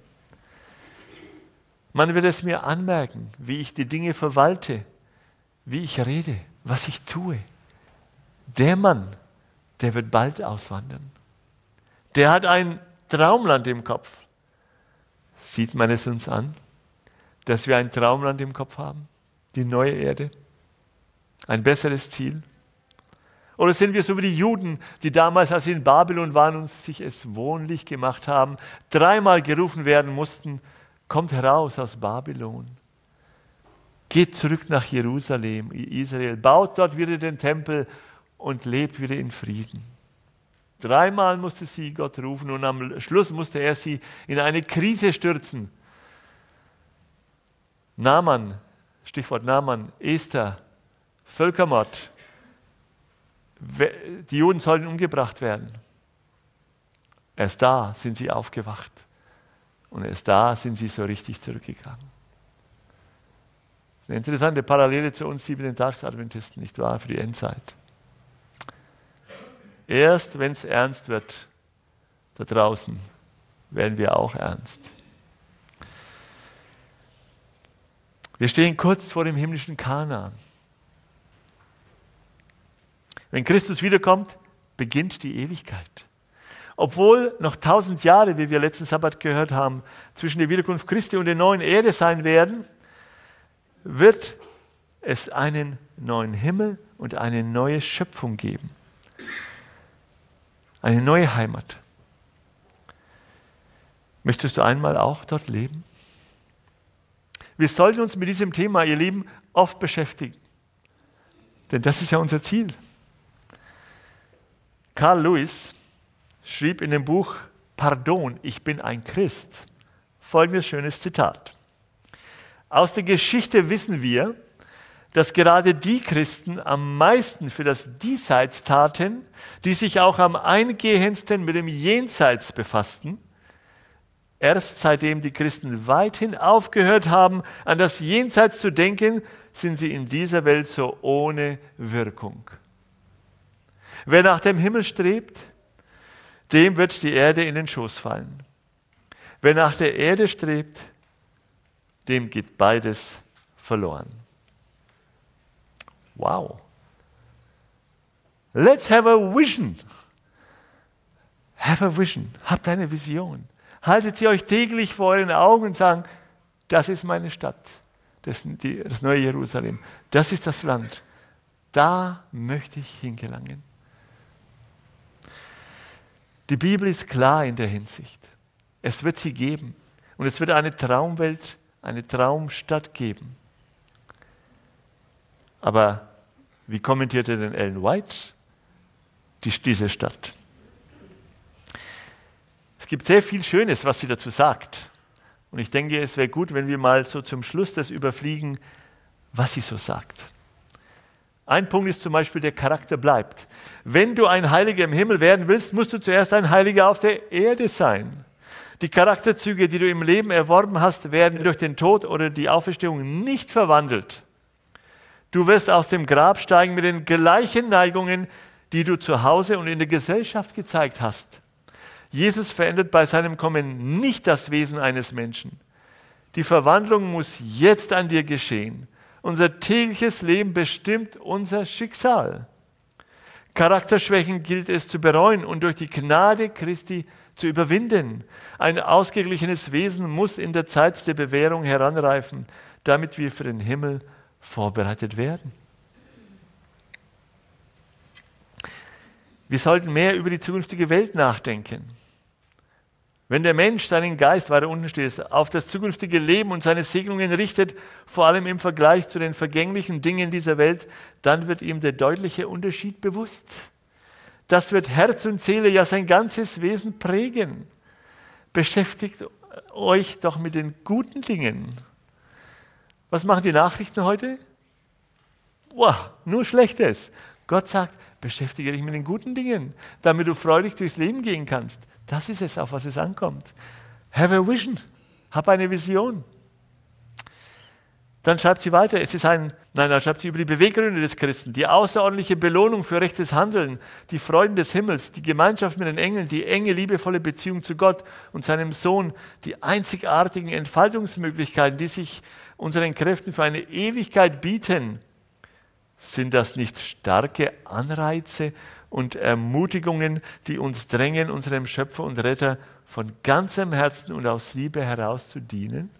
Man wird es mir anmerken, wie ich die Dinge verwalte, wie ich rede, was ich tue. Der Mann, der wird bald auswandern. Der hat ein Traumland im Kopf. Sieht man es uns an, dass wir ein Traumland im Kopf haben? Die neue Erde? Ein besseres Ziel? Oder sind wir so wie die Juden, die damals, als sie in Babylon waren und sich es wohnlich gemacht haben, dreimal gerufen werden mussten, kommt heraus aus Babylon, geht zurück nach Jerusalem, Israel, baut dort wieder den Tempel und lebt wieder in Frieden. Dreimal musste sie Gott rufen und am Schluss musste er sie in eine Krise stürzen. Naaman, Stichwort Naaman, Esther, Völkermord. Die Juden sollten umgebracht werden. Erst da sind sie aufgewacht. Und erst da sind sie so richtig zurückgegangen. Eine interessante Parallele zu uns Siebenten-Tags-Adventisten, nicht wahr, für die Endzeit. Erst wenn es ernst wird, da draußen, werden wir auch ernst. Wir stehen kurz vor dem himmlischen Kanaan. Wenn Christus wiederkommt, beginnt die Ewigkeit. Obwohl noch tausend Jahre, wie wir letzten Sabbat gehört haben, zwischen der Wiederkunft Christi und der neuen Erde sein werden, wird es einen neuen Himmel und eine neue Schöpfung geben. Eine neue Heimat. Möchtest du einmal auch dort leben? Wir sollten uns mit diesem Thema, ihr Lieben, oft beschäftigen. Denn das ist ja unser Ziel. Carl Lewis schrieb in dem Buch Pardon, ich bin ein Christ, folgendes schönes Zitat. Aus der Geschichte wissen wir, dass gerade die Christen am meisten für das Diesseits taten, die sich auch am eingehendsten mit dem Jenseits befassten. Erst seitdem die Christen weithin aufgehört haben, an das Jenseits zu denken, sind sie in dieser Welt so ohne Wirkung. Wer nach dem Himmel strebt, dem wird die Erde in den Schoß fallen. Wer nach der Erde strebt, dem geht beides verloren. Wow. Let's have a vision. Have a vision. Habt eine Vision. Haltet sie euch täglich vor euren Augen und sagen, das ist meine Stadt, das, die, das neue Jerusalem. Das ist das Land. Da möchte ich hingelangen. Die Bibel ist klar in der Hinsicht. Es wird sie geben. Und es wird eine Traumwelt, eine Traumstadt geben. Aber wie kommentierte denn Ellen White die, diese Stadt? Es gibt sehr viel Schönes, was sie dazu sagt. Und ich denke, es wäre gut, wenn wir mal so zum Schluss das überfliegen, was sie so sagt. Ein Punkt ist zum Beispiel, der Charakter bleibt. Wenn du ein Heiliger im Himmel werden willst, musst du zuerst ein Heiliger auf der Erde sein. Die Charakterzüge, die du im Leben erworben hast, werden durch den Tod oder die Auferstehung nicht verwandelt. Du wirst aus dem Grab steigen mit den gleichen Neigungen, die du zu Hause und in der Gesellschaft gezeigt hast. Jesus verändert bei seinem Kommen nicht das Wesen eines Menschen. Die Verwandlung muss jetzt an dir geschehen. Unser tägliches Leben bestimmt unser Schicksal. Charakterschwächen gilt es zu bereuen und durch die Gnade Christi zu überwinden. Ein ausgeglichenes Wesen muss in der Zeit der Bewährung heranreifen, damit wir für den Himmel vorbereitet werden. Wir sollten mehr über die zukünftige Welt nachdenken. Wenn der Mensch seinen Geist, weiter unten steht, auf das zukünftige Leben und seine Segnungen richtet, vor allem im Vergleich zu den vergänglichen Dingen dieser Welt, dann wird ihm der deutliche Unterschied bewusst. Das wird Herz und Seele, ja sein ganzes Wesen prägen. Beschäftigt euch doch mit den guten Dingen. Was machen die Nachrichten heute? Wow, nur Schlechtes. Gott sagt, beschäftige dich mit den guten Dingen, damit du freudig durchs Leben gehen kannst. Das ist es, auf was es ankommt. Have a vision. Hab eine Vision. Dann schreibt sie weiter, es ist ein, nein, dann schreibt sie über die Beweggründe des Christen, die außerordentliche Belohnung für rechtes Handeln, die Freuden des Himmels, die Gemeinschaft mit den Engeln, die enge, liebevolle Beziehung zu Gott und seinem Sohn, die einzigartigen Entfaltungsmöglichkeiten, die sich unseren Kräften für eine Ewigkeit bieten. Sind das nicht starke Anreize und Ermutigungen, die uns drängen, unserem Schöpfer und Retter von ganzem Herzen und aus Liebe heraus zu dienen?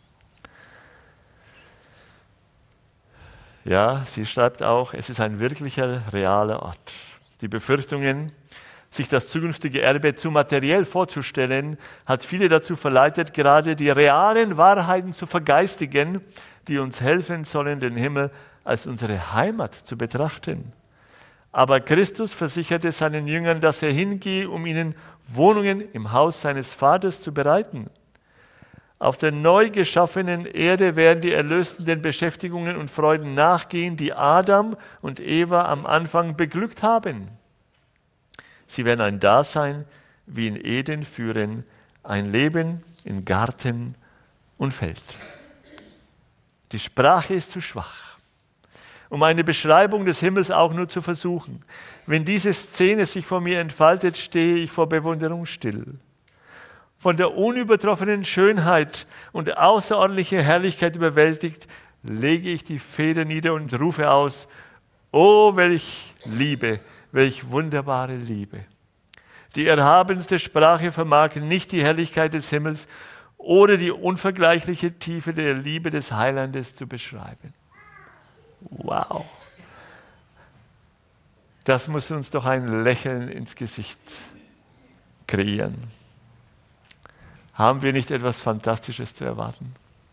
Ja, sie schreibt auch, es ist ein wirklicher, realer Ort. Die Befürchtungen, sich das zukünftige Erbe zu materiell vorzustellen, hat viele dazu verleitet, gerade die realen Wahrheiten zu vergeistigen, die uns helfen sollen, den Himmel als unsere Heimat zu betrachten. Aber Christus versicherte seinen Jüngern, dass er hingehe, um ihnen Wohnungen im Haus seines Vaters zu bereiten. Auf der neu geschaffenen Erde werden die Erlösten den Beschäftigungen und Freuden nachgehen, die Adam und Eva am Anfang beglückt haben. Sie werden ein Dasein wie in Eden führen, ein Leben in Garten und Feld. Die Sprache ist zu schwach, um eine Beschreibung des Himmels auch nur zu versuchen. Wenn diese Szene sich vor mir entfaltet, stehe ich vor Bewunderung still. Von der unübertroffenen Schönheit und außerordentlicher Herrlichkeit überwältigt, lege ich die Feder nieder und rufe aus, oh, welch Liebe, welch wunderbare Liebe. Die erhabenste Sprache vermag nicht die Herrlichkeit des Himmels oder die unvergleichliche Tiefe der Liebe des Heilandes zu beschreiben. Wow. Das muss uns doch ein Lächeln ins Gesicht kreieren. Haben wir nicht etwas Fantastisches zu erwarten?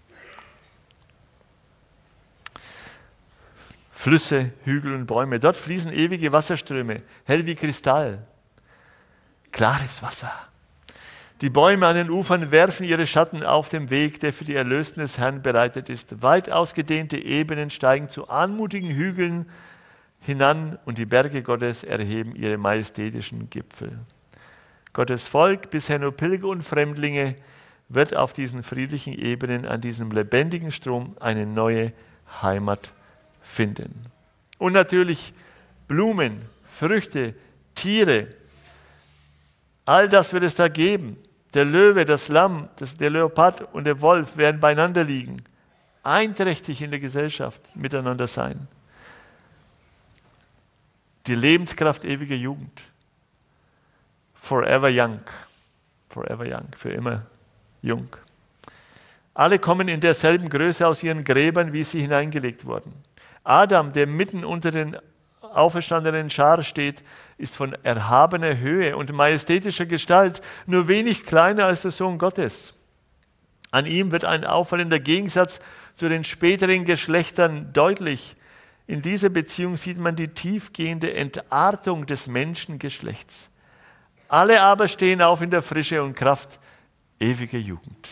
Flüsse, Hügel und Bäume, dort fließen ewige Wasserströme, hell wie Kristall. Klares Wasser. Die Bäume an den Ufern werfen ihre Schatten auf dem Weg, der für die Erlösten des Herrn bereitet ist. Weit ausgedehnte Ebenen steigen zu anmutigen Hügeln hinan und die Berge Gottes erheben ihre majestätischen Gipfel. Gottes Volk, bisher nur Pilger und Fremdlinge, wird auf diesen friedlichen Ebenen, an diesem lebendigen Strom eine neue Heimat finden. Und natürlich Blumen, Früchte, Tiere, all das wird es da geben. Der Löwe, das Lamm, das, der Leopard und der Wolf werden beieinander liegen, einträchtig in der Gesellschaft miteinander sein. die Lebenskraft ewiger Jugend. Forever young. Forever young, für immer jung. Alle kommen in derselben Größe aus ihren Gräbern, wie sie hineingelegt wurden. Adam, der mitten unter den auferstandenen Schar steht, ist von erhabener Höhe und majestätischer Gestalt, nur wenig kleiner als der Sohn Gottes. An ihm wird ein auffallender Gegensatz zu den späteren Geschlechtern deutlich. In dieser Beziehung sieht man die tiefgehende Entartung des Menschengeschlechts. Alle aber stehen auf in der Frische und Kraft ewiger Jugend.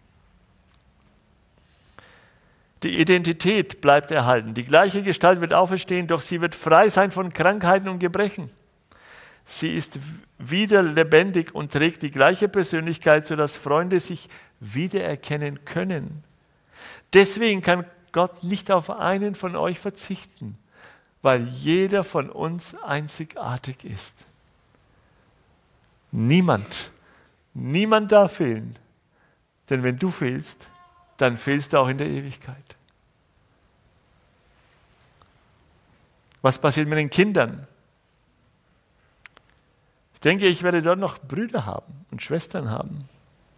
Die Identität bleibt erhalten. Die gleiche Gestalt wird auferstehen, doch sie wird frei sein von Krankheiten und Gebrechen. Sie ist wieder lebendig und trägt die gleiche Persönlichkeit, sodass Freunde sich wiedererkennen können. Deswegen kann Gott nicht auf einen von euch verzichten, weil jeder von uns einzigartig ist. Niemand, niemand darf fehlen, denn wenn du fehlst, dann fehlst du auch in der Ewigkeit. Was passiert mit den Kindern? Ich denke, ich werde dort noch Brüder haben und Schwestern haben.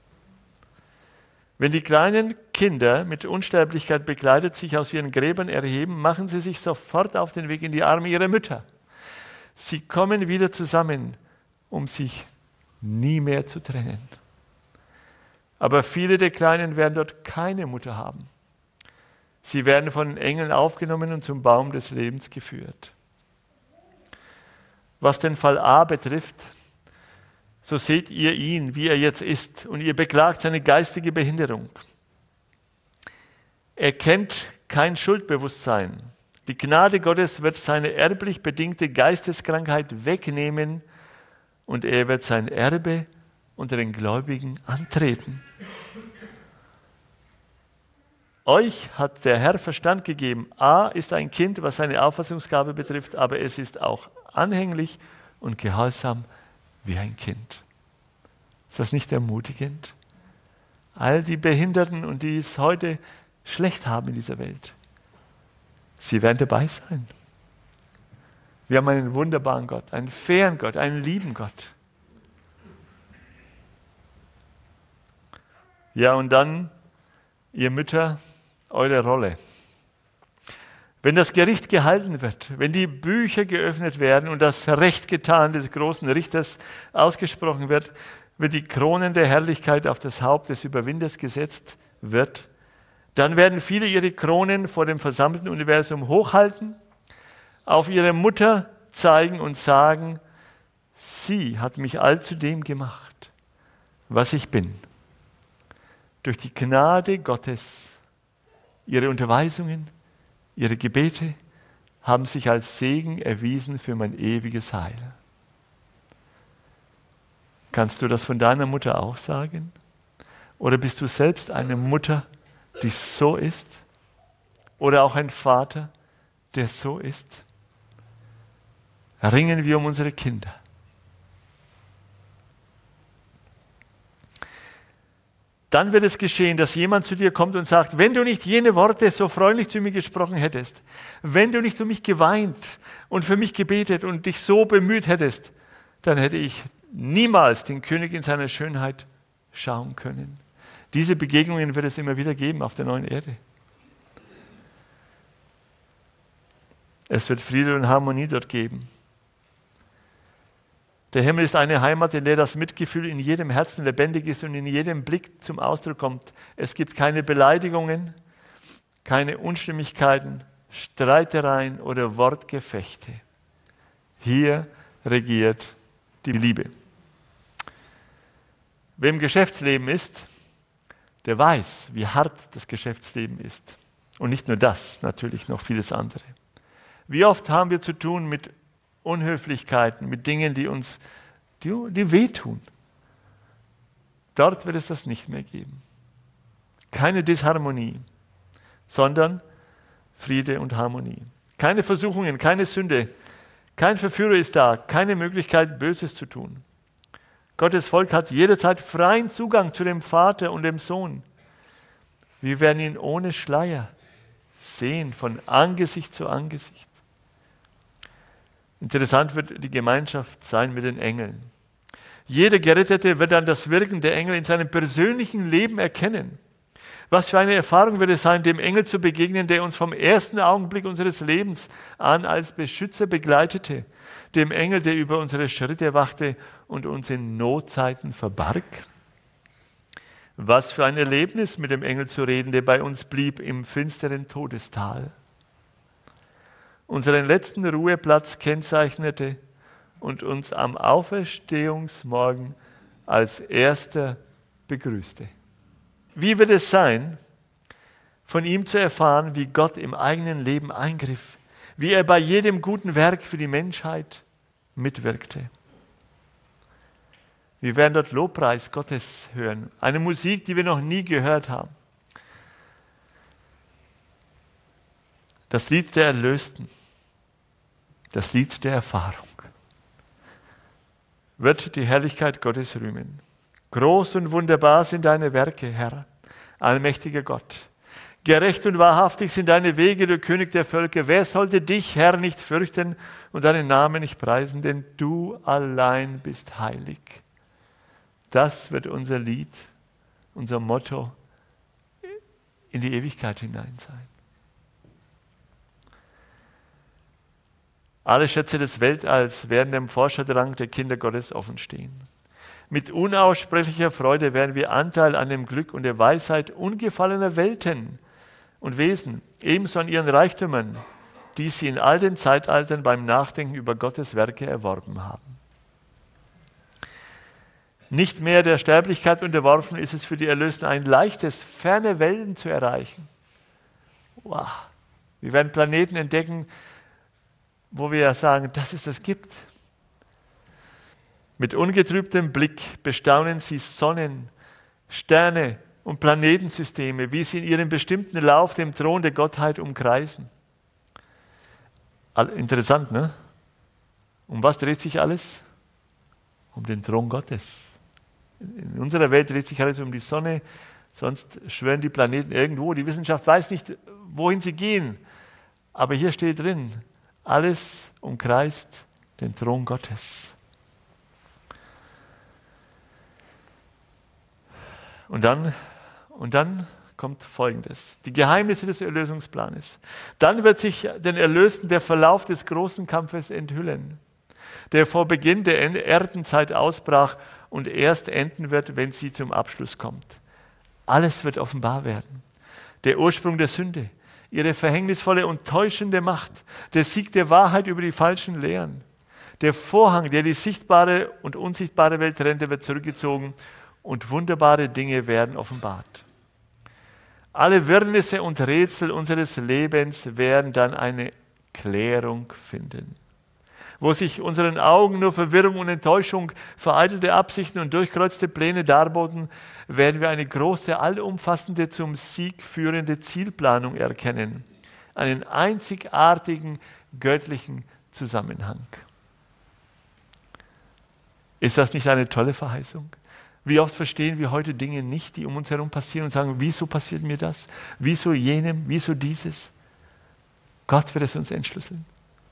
Wenn die kleinen Kinder mit Unsterblichkeit bekleidet sich aus ihren Gräbern erheben, machen sie sich sofort auf den Weg in die Arme ihrer Mütter. Sie kommen wieder zusammen, um sich nie mehr zu trennen. Aber viele der Kleinen werden dort keine Mutter haben. Sie werden von den Engeln aufgenommen und zum Baum des Lebens geführt. Was den Fall A betrifft, so seht ihr ihn, wie er jetzt ist, und ihr beklagt seine geistige Behinderung. Er kennt kein Schuldbewusstsein. Die Gnade Gottes wird seine erblich bedingte Geisteskrankheit wegnehmen und er wird sein Erbe unter den Gläubigen antreten. Euch hat der Herr Verstand gegeben. A ist ein Kind, was seine Auffassungsgabe betrifft, aber es ist auch anhänglich und gehorsam wie ein Kind. Ist das nicht ermutigend? All die Behinderten und die es heute schlecht haben in dieser Welt, sie werden dabei sein. Wir haben einen wunderbaren Gott, einen fairen Gott, einen lieben Gott. Ja, und dann, ihr Mütter, eure Rolle. Wenn das Gericht gehalten wird, wenn die Bücher geöffnet werden und das Recht getan des großen Richters ausgesprochen wird, wird die Kronen der Herrlichkeit auf das Haupt des Überwinders gesetzt wird, dann werden viele ihre Kronen vor dem versammelten Universum hochhalten, auf ihre Mutter zeigen und sagen, sie hat mich allzu dem gemacht, was ich bin. Durch die Gnade Gottes, ihre Unterweisungen, ihre Gebete haben sich als Segen erwiesen für mein ewiges Heil. Kannst du das von deiner Mutter auch sagen? Oder bist du selbst eine Mutter, die so ist? Oder auch ein Vater, der so ist? Ringen wir um unsere Kinder. Dann wird es geschehen, dass jemand zu dir kommt und sagt, wenn du nicht jene Worte so freundlich zu mir gesprochen hättest, wenn du nicht um mich geweint und für mich gebetet und dich so bemüht hättest, dann hätte ich niemals den König in seiner Schönheit schauen können. Diese Begegnungen wird es immer wieder geben auf der neuen Erde. Es wird Friede und Harmonie dort geben. Der Himmel ist eine Heimat, in der das Mitgefühl in jedem Herzen lebendig ist und in jedem Blick zum Ausdruck kommt. Es gibt keine Beleidigungen, keine Unstimmigkeiten, Streitereien oder Wortgefechte. Hier regiert die Liebe. Wer im Geschäftsleben ist, der weiß, wie hart das Geschäftsleben ist. Und nicht nur das, natürlich noch vieles andere. Wie oft haben wir zu tun mit Unhöflichkeiten, mit Dingen, die uns die, die wehtun. Dort wird es das nicht mehr geben. Keine Disharmonie, sondern Friede und Harmonie. Keine Versuchungen, keine Sünde, kein Verführer ist da, keine Möglichkeit, Böses zu tun. Gottes Volk hat jederzeit freien Zugang zu dem Vater und dem Sohn. Wir werden ihn ohne Schleier sehen, von Angesicht zu Angesicht. Interessant wird die Gemeinschaft sein mit den Engeln. Jeder Gerettete wird dann das Wirken der Engel in seinem persönlichen Leben erkennen. Was für eine Erfahrung wird es sein, dem Engel zu begegnen, der uns vom ersten Augenblick unseres Lebens an als Beschützer begleitete. Dem Engel, der über unsere Schritte wachte und uns in Notzeiten verbarg. Was für ein Erlebnis, mit dem Engel zu reden, der bei uns blieb im finsteren Todestal. Unseren letzten Ruheplatz kennzeichnete und uns am Auferstehungsmorgen als Erster begrüßte. Wie wird es sein, von ihm zu erfahren, wie Gott im eigenen Leben eingriff, wie er bei jedem guten Werk für die Menschheit mitwirkte? Wir werden dort Lobpreis Gottes hören, eine Musik, die wir noch nie gehört haben. Das Lied der Erlösten, das Lied der Erfahrung, wird die Herrlichkeit Gottes rühmen. Groß und wunderbar sind deine Werke, Herr, allmächtiger Gott. Gerecht und wahrhaftig sind deine Wege, du König der Völker. Wer sollte dich, Herr, nicht fürchten und deinen Namen nicht preisen? Denn du allein bist heilig. Das wird unser Lied, unser Motto in die Ewigkeit hinein sein. Alle Schätze des Weltalls werden dem Forscherdrang der Kinder Gottes offenstehen. Mit unaussprechlicher Freude werden wir Anteil an dem Glück und der Weisheit ungefallener Welten und Wesen, ebenso an ihren Reichtümern, die sie in all den Zeitaltern beim Nachdenken über Gottes Werke erworben haben. Nicht mehr der Sterblichkeit unterworfen ist es für die Erlösten ein leichtes, ferne Welten zu erreichen. Wow. Wir werden Planeten entdecken, wo wir sagen, dass es das gibt. Mit ungetrübtem Blick bestaunen sie Sonnen, Sterne und Planetensysteme, wie sie in ihrem bestimmten Lauf dem Thron der Gottheit umkreisen. Interessant, ne? Um was dreht sich alles? Um den Thron Gottes. In unserer Welt dreht sich alles um die Sonne, sonst schwören die Planeten irgendwo. Die Wissenschaft weiß nicht, wohin sie gehen. Aber hier steht drin, alles umkreist den Thron Gottes. Und dann, und dann kommt Folgendes, die Geheimnisse des Erlösungsplanes. Dann wird sich den Erlösten der Verlauf des großen Kampfes enthüllen, der vor Beginn der Erdenzeit ausbrach und erst enden wird, wenn sie zum Abschluss kommt. Alles wird offenbar werden. Der Ursprung der Sünde, ihre verhängnisvolle und täuschende Macht, der Sieg der Wahrheit über die falschen Lehren. Der Vorhang, der die sichtbare und unsichtbare Welt trennte, wird zurückgezogen und wunderbare Dinge werden offenbart. Alle Wirrnisse und Rätsel unseres Lebens werden dann eine Klärung finden. Wo sich unseren Augen nur Verwirrung und Enttäuschung, vereitelte Absichten und durchkreuzte Pläne darboten, werden wir eine große, allumfassende, zum Sieg führende Zielplanung erkennen. Einen einzigartigen göttlichen Zusammenhang. Ist das nicht eine tolle Verheißung? Wie oft verstehen wir heute Dinge nicht, die um uns herum passieren und sagen, wieso passiert mir das? Wieso jenem? Wieso dieses? Gott wird es uns entschlüsseln.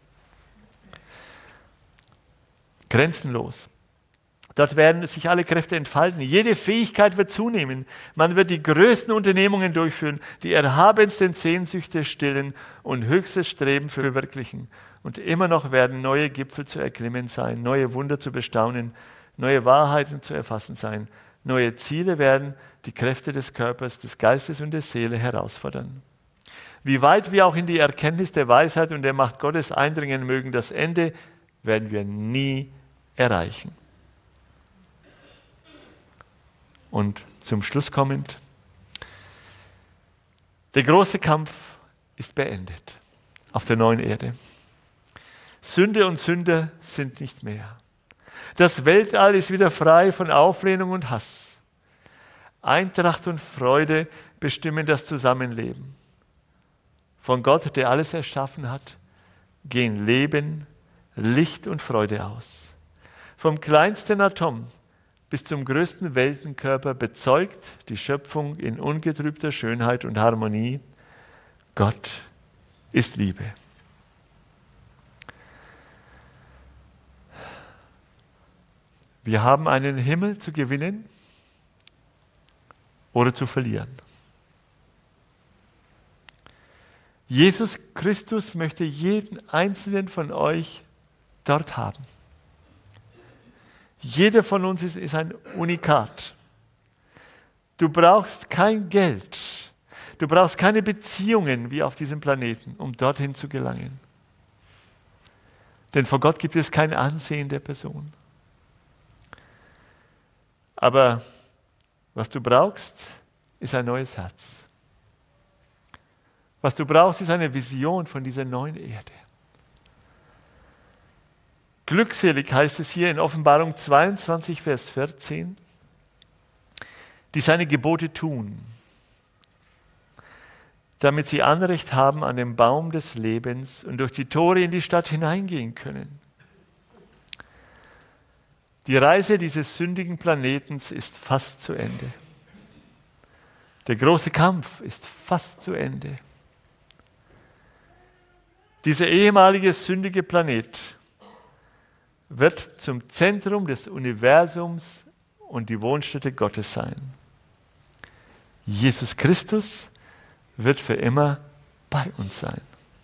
Grenzenlos. Dort werden sich alle Kräfte entfalten. Jede Fähigkeit wird zunehmen. Man wird die größten Unternehmungen durchführen, die erhabensten Sehnsüchte stillen und höchstes Streben verwirklichen. Und immer noch werden neue Gipfel zu erklimmen sein, neue Wunder zu bestaunen, neue Wahrheiten zu erfassen sein. Neue Ziele werden die Kräfte des Körpers, des Geistes und der Seele herausfordern. Wie weit wir auch in die Erkenntnis der Weisheit und der Macht Gottes eindringen mögen, das Ende werden wir nie erreichen. Und zum Schluss kommend, der große Kampf ist beendet auf der neuen Erde. Sünde und Sünder sind nicht mehr. Das Weltall ist wieder frei von Auflehnung und Hass. Eintracht und Freude bestimmen das Zusammenleben. Von Gott, der alles erschaffen hat, gehen Leben, Licht und Freude aus. Vom kleinsten Atom bis zum größten Weltenkörper bezeugt die Schöpfung in ungetrübter Schönheit und Harmonie, Gott ist Liebe. Wir haben einen Himmel zu gewinnen oder zu verlieren. Jesus Christus möchte jeden einzelnen von euch dort haben. Jeder von uns ist, ist ein Unikat. Du brauchst kein Geld, du brauchst keine Beziehungen wie auf diesem Planeten, um dorthin zu gelangen. Denn vor Gott gibt es kein Ansehen der Person. Aber was du brauchst, ist ein neues Herz. Was du brauchst, ist eine Vision von dieser neuen Erde. Glückselig heißt es hier in Offenbarung zweiundzwanzig, Vers vierzehn, die seine Gebote tun, damit sie Anrecht haben an den Baum des Lebens und durch die Tore in die Stadt hineingehen können. Die Reise dieses sündigen Planetens ist fast zu Ende. Der große Kampf ist fast zu Ende. Dieser ehemalige sündige Planet wird zum Zentrum des Universums und die Wohnstätte Gottes sein. Jesus Christus wird für immer bei uns sein.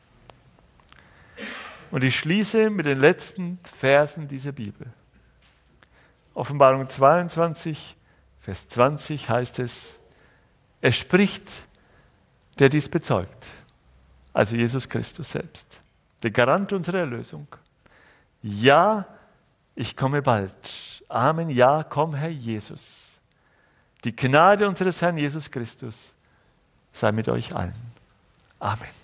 Und ich schließe mit den letzten Versen dieser Bibel. Offenbarung zweiundzwanzig, Vers zwanzig heißt es, er spricht, der dies bezeugt, also Jesus Christus selbst, der Garant unserer Erlösung. Ja, ich komme bald. Amen, ja, komm, Herr Jesus. Die Gnade unseres Herrn Jesus Christus sei mit euch allen. Amen.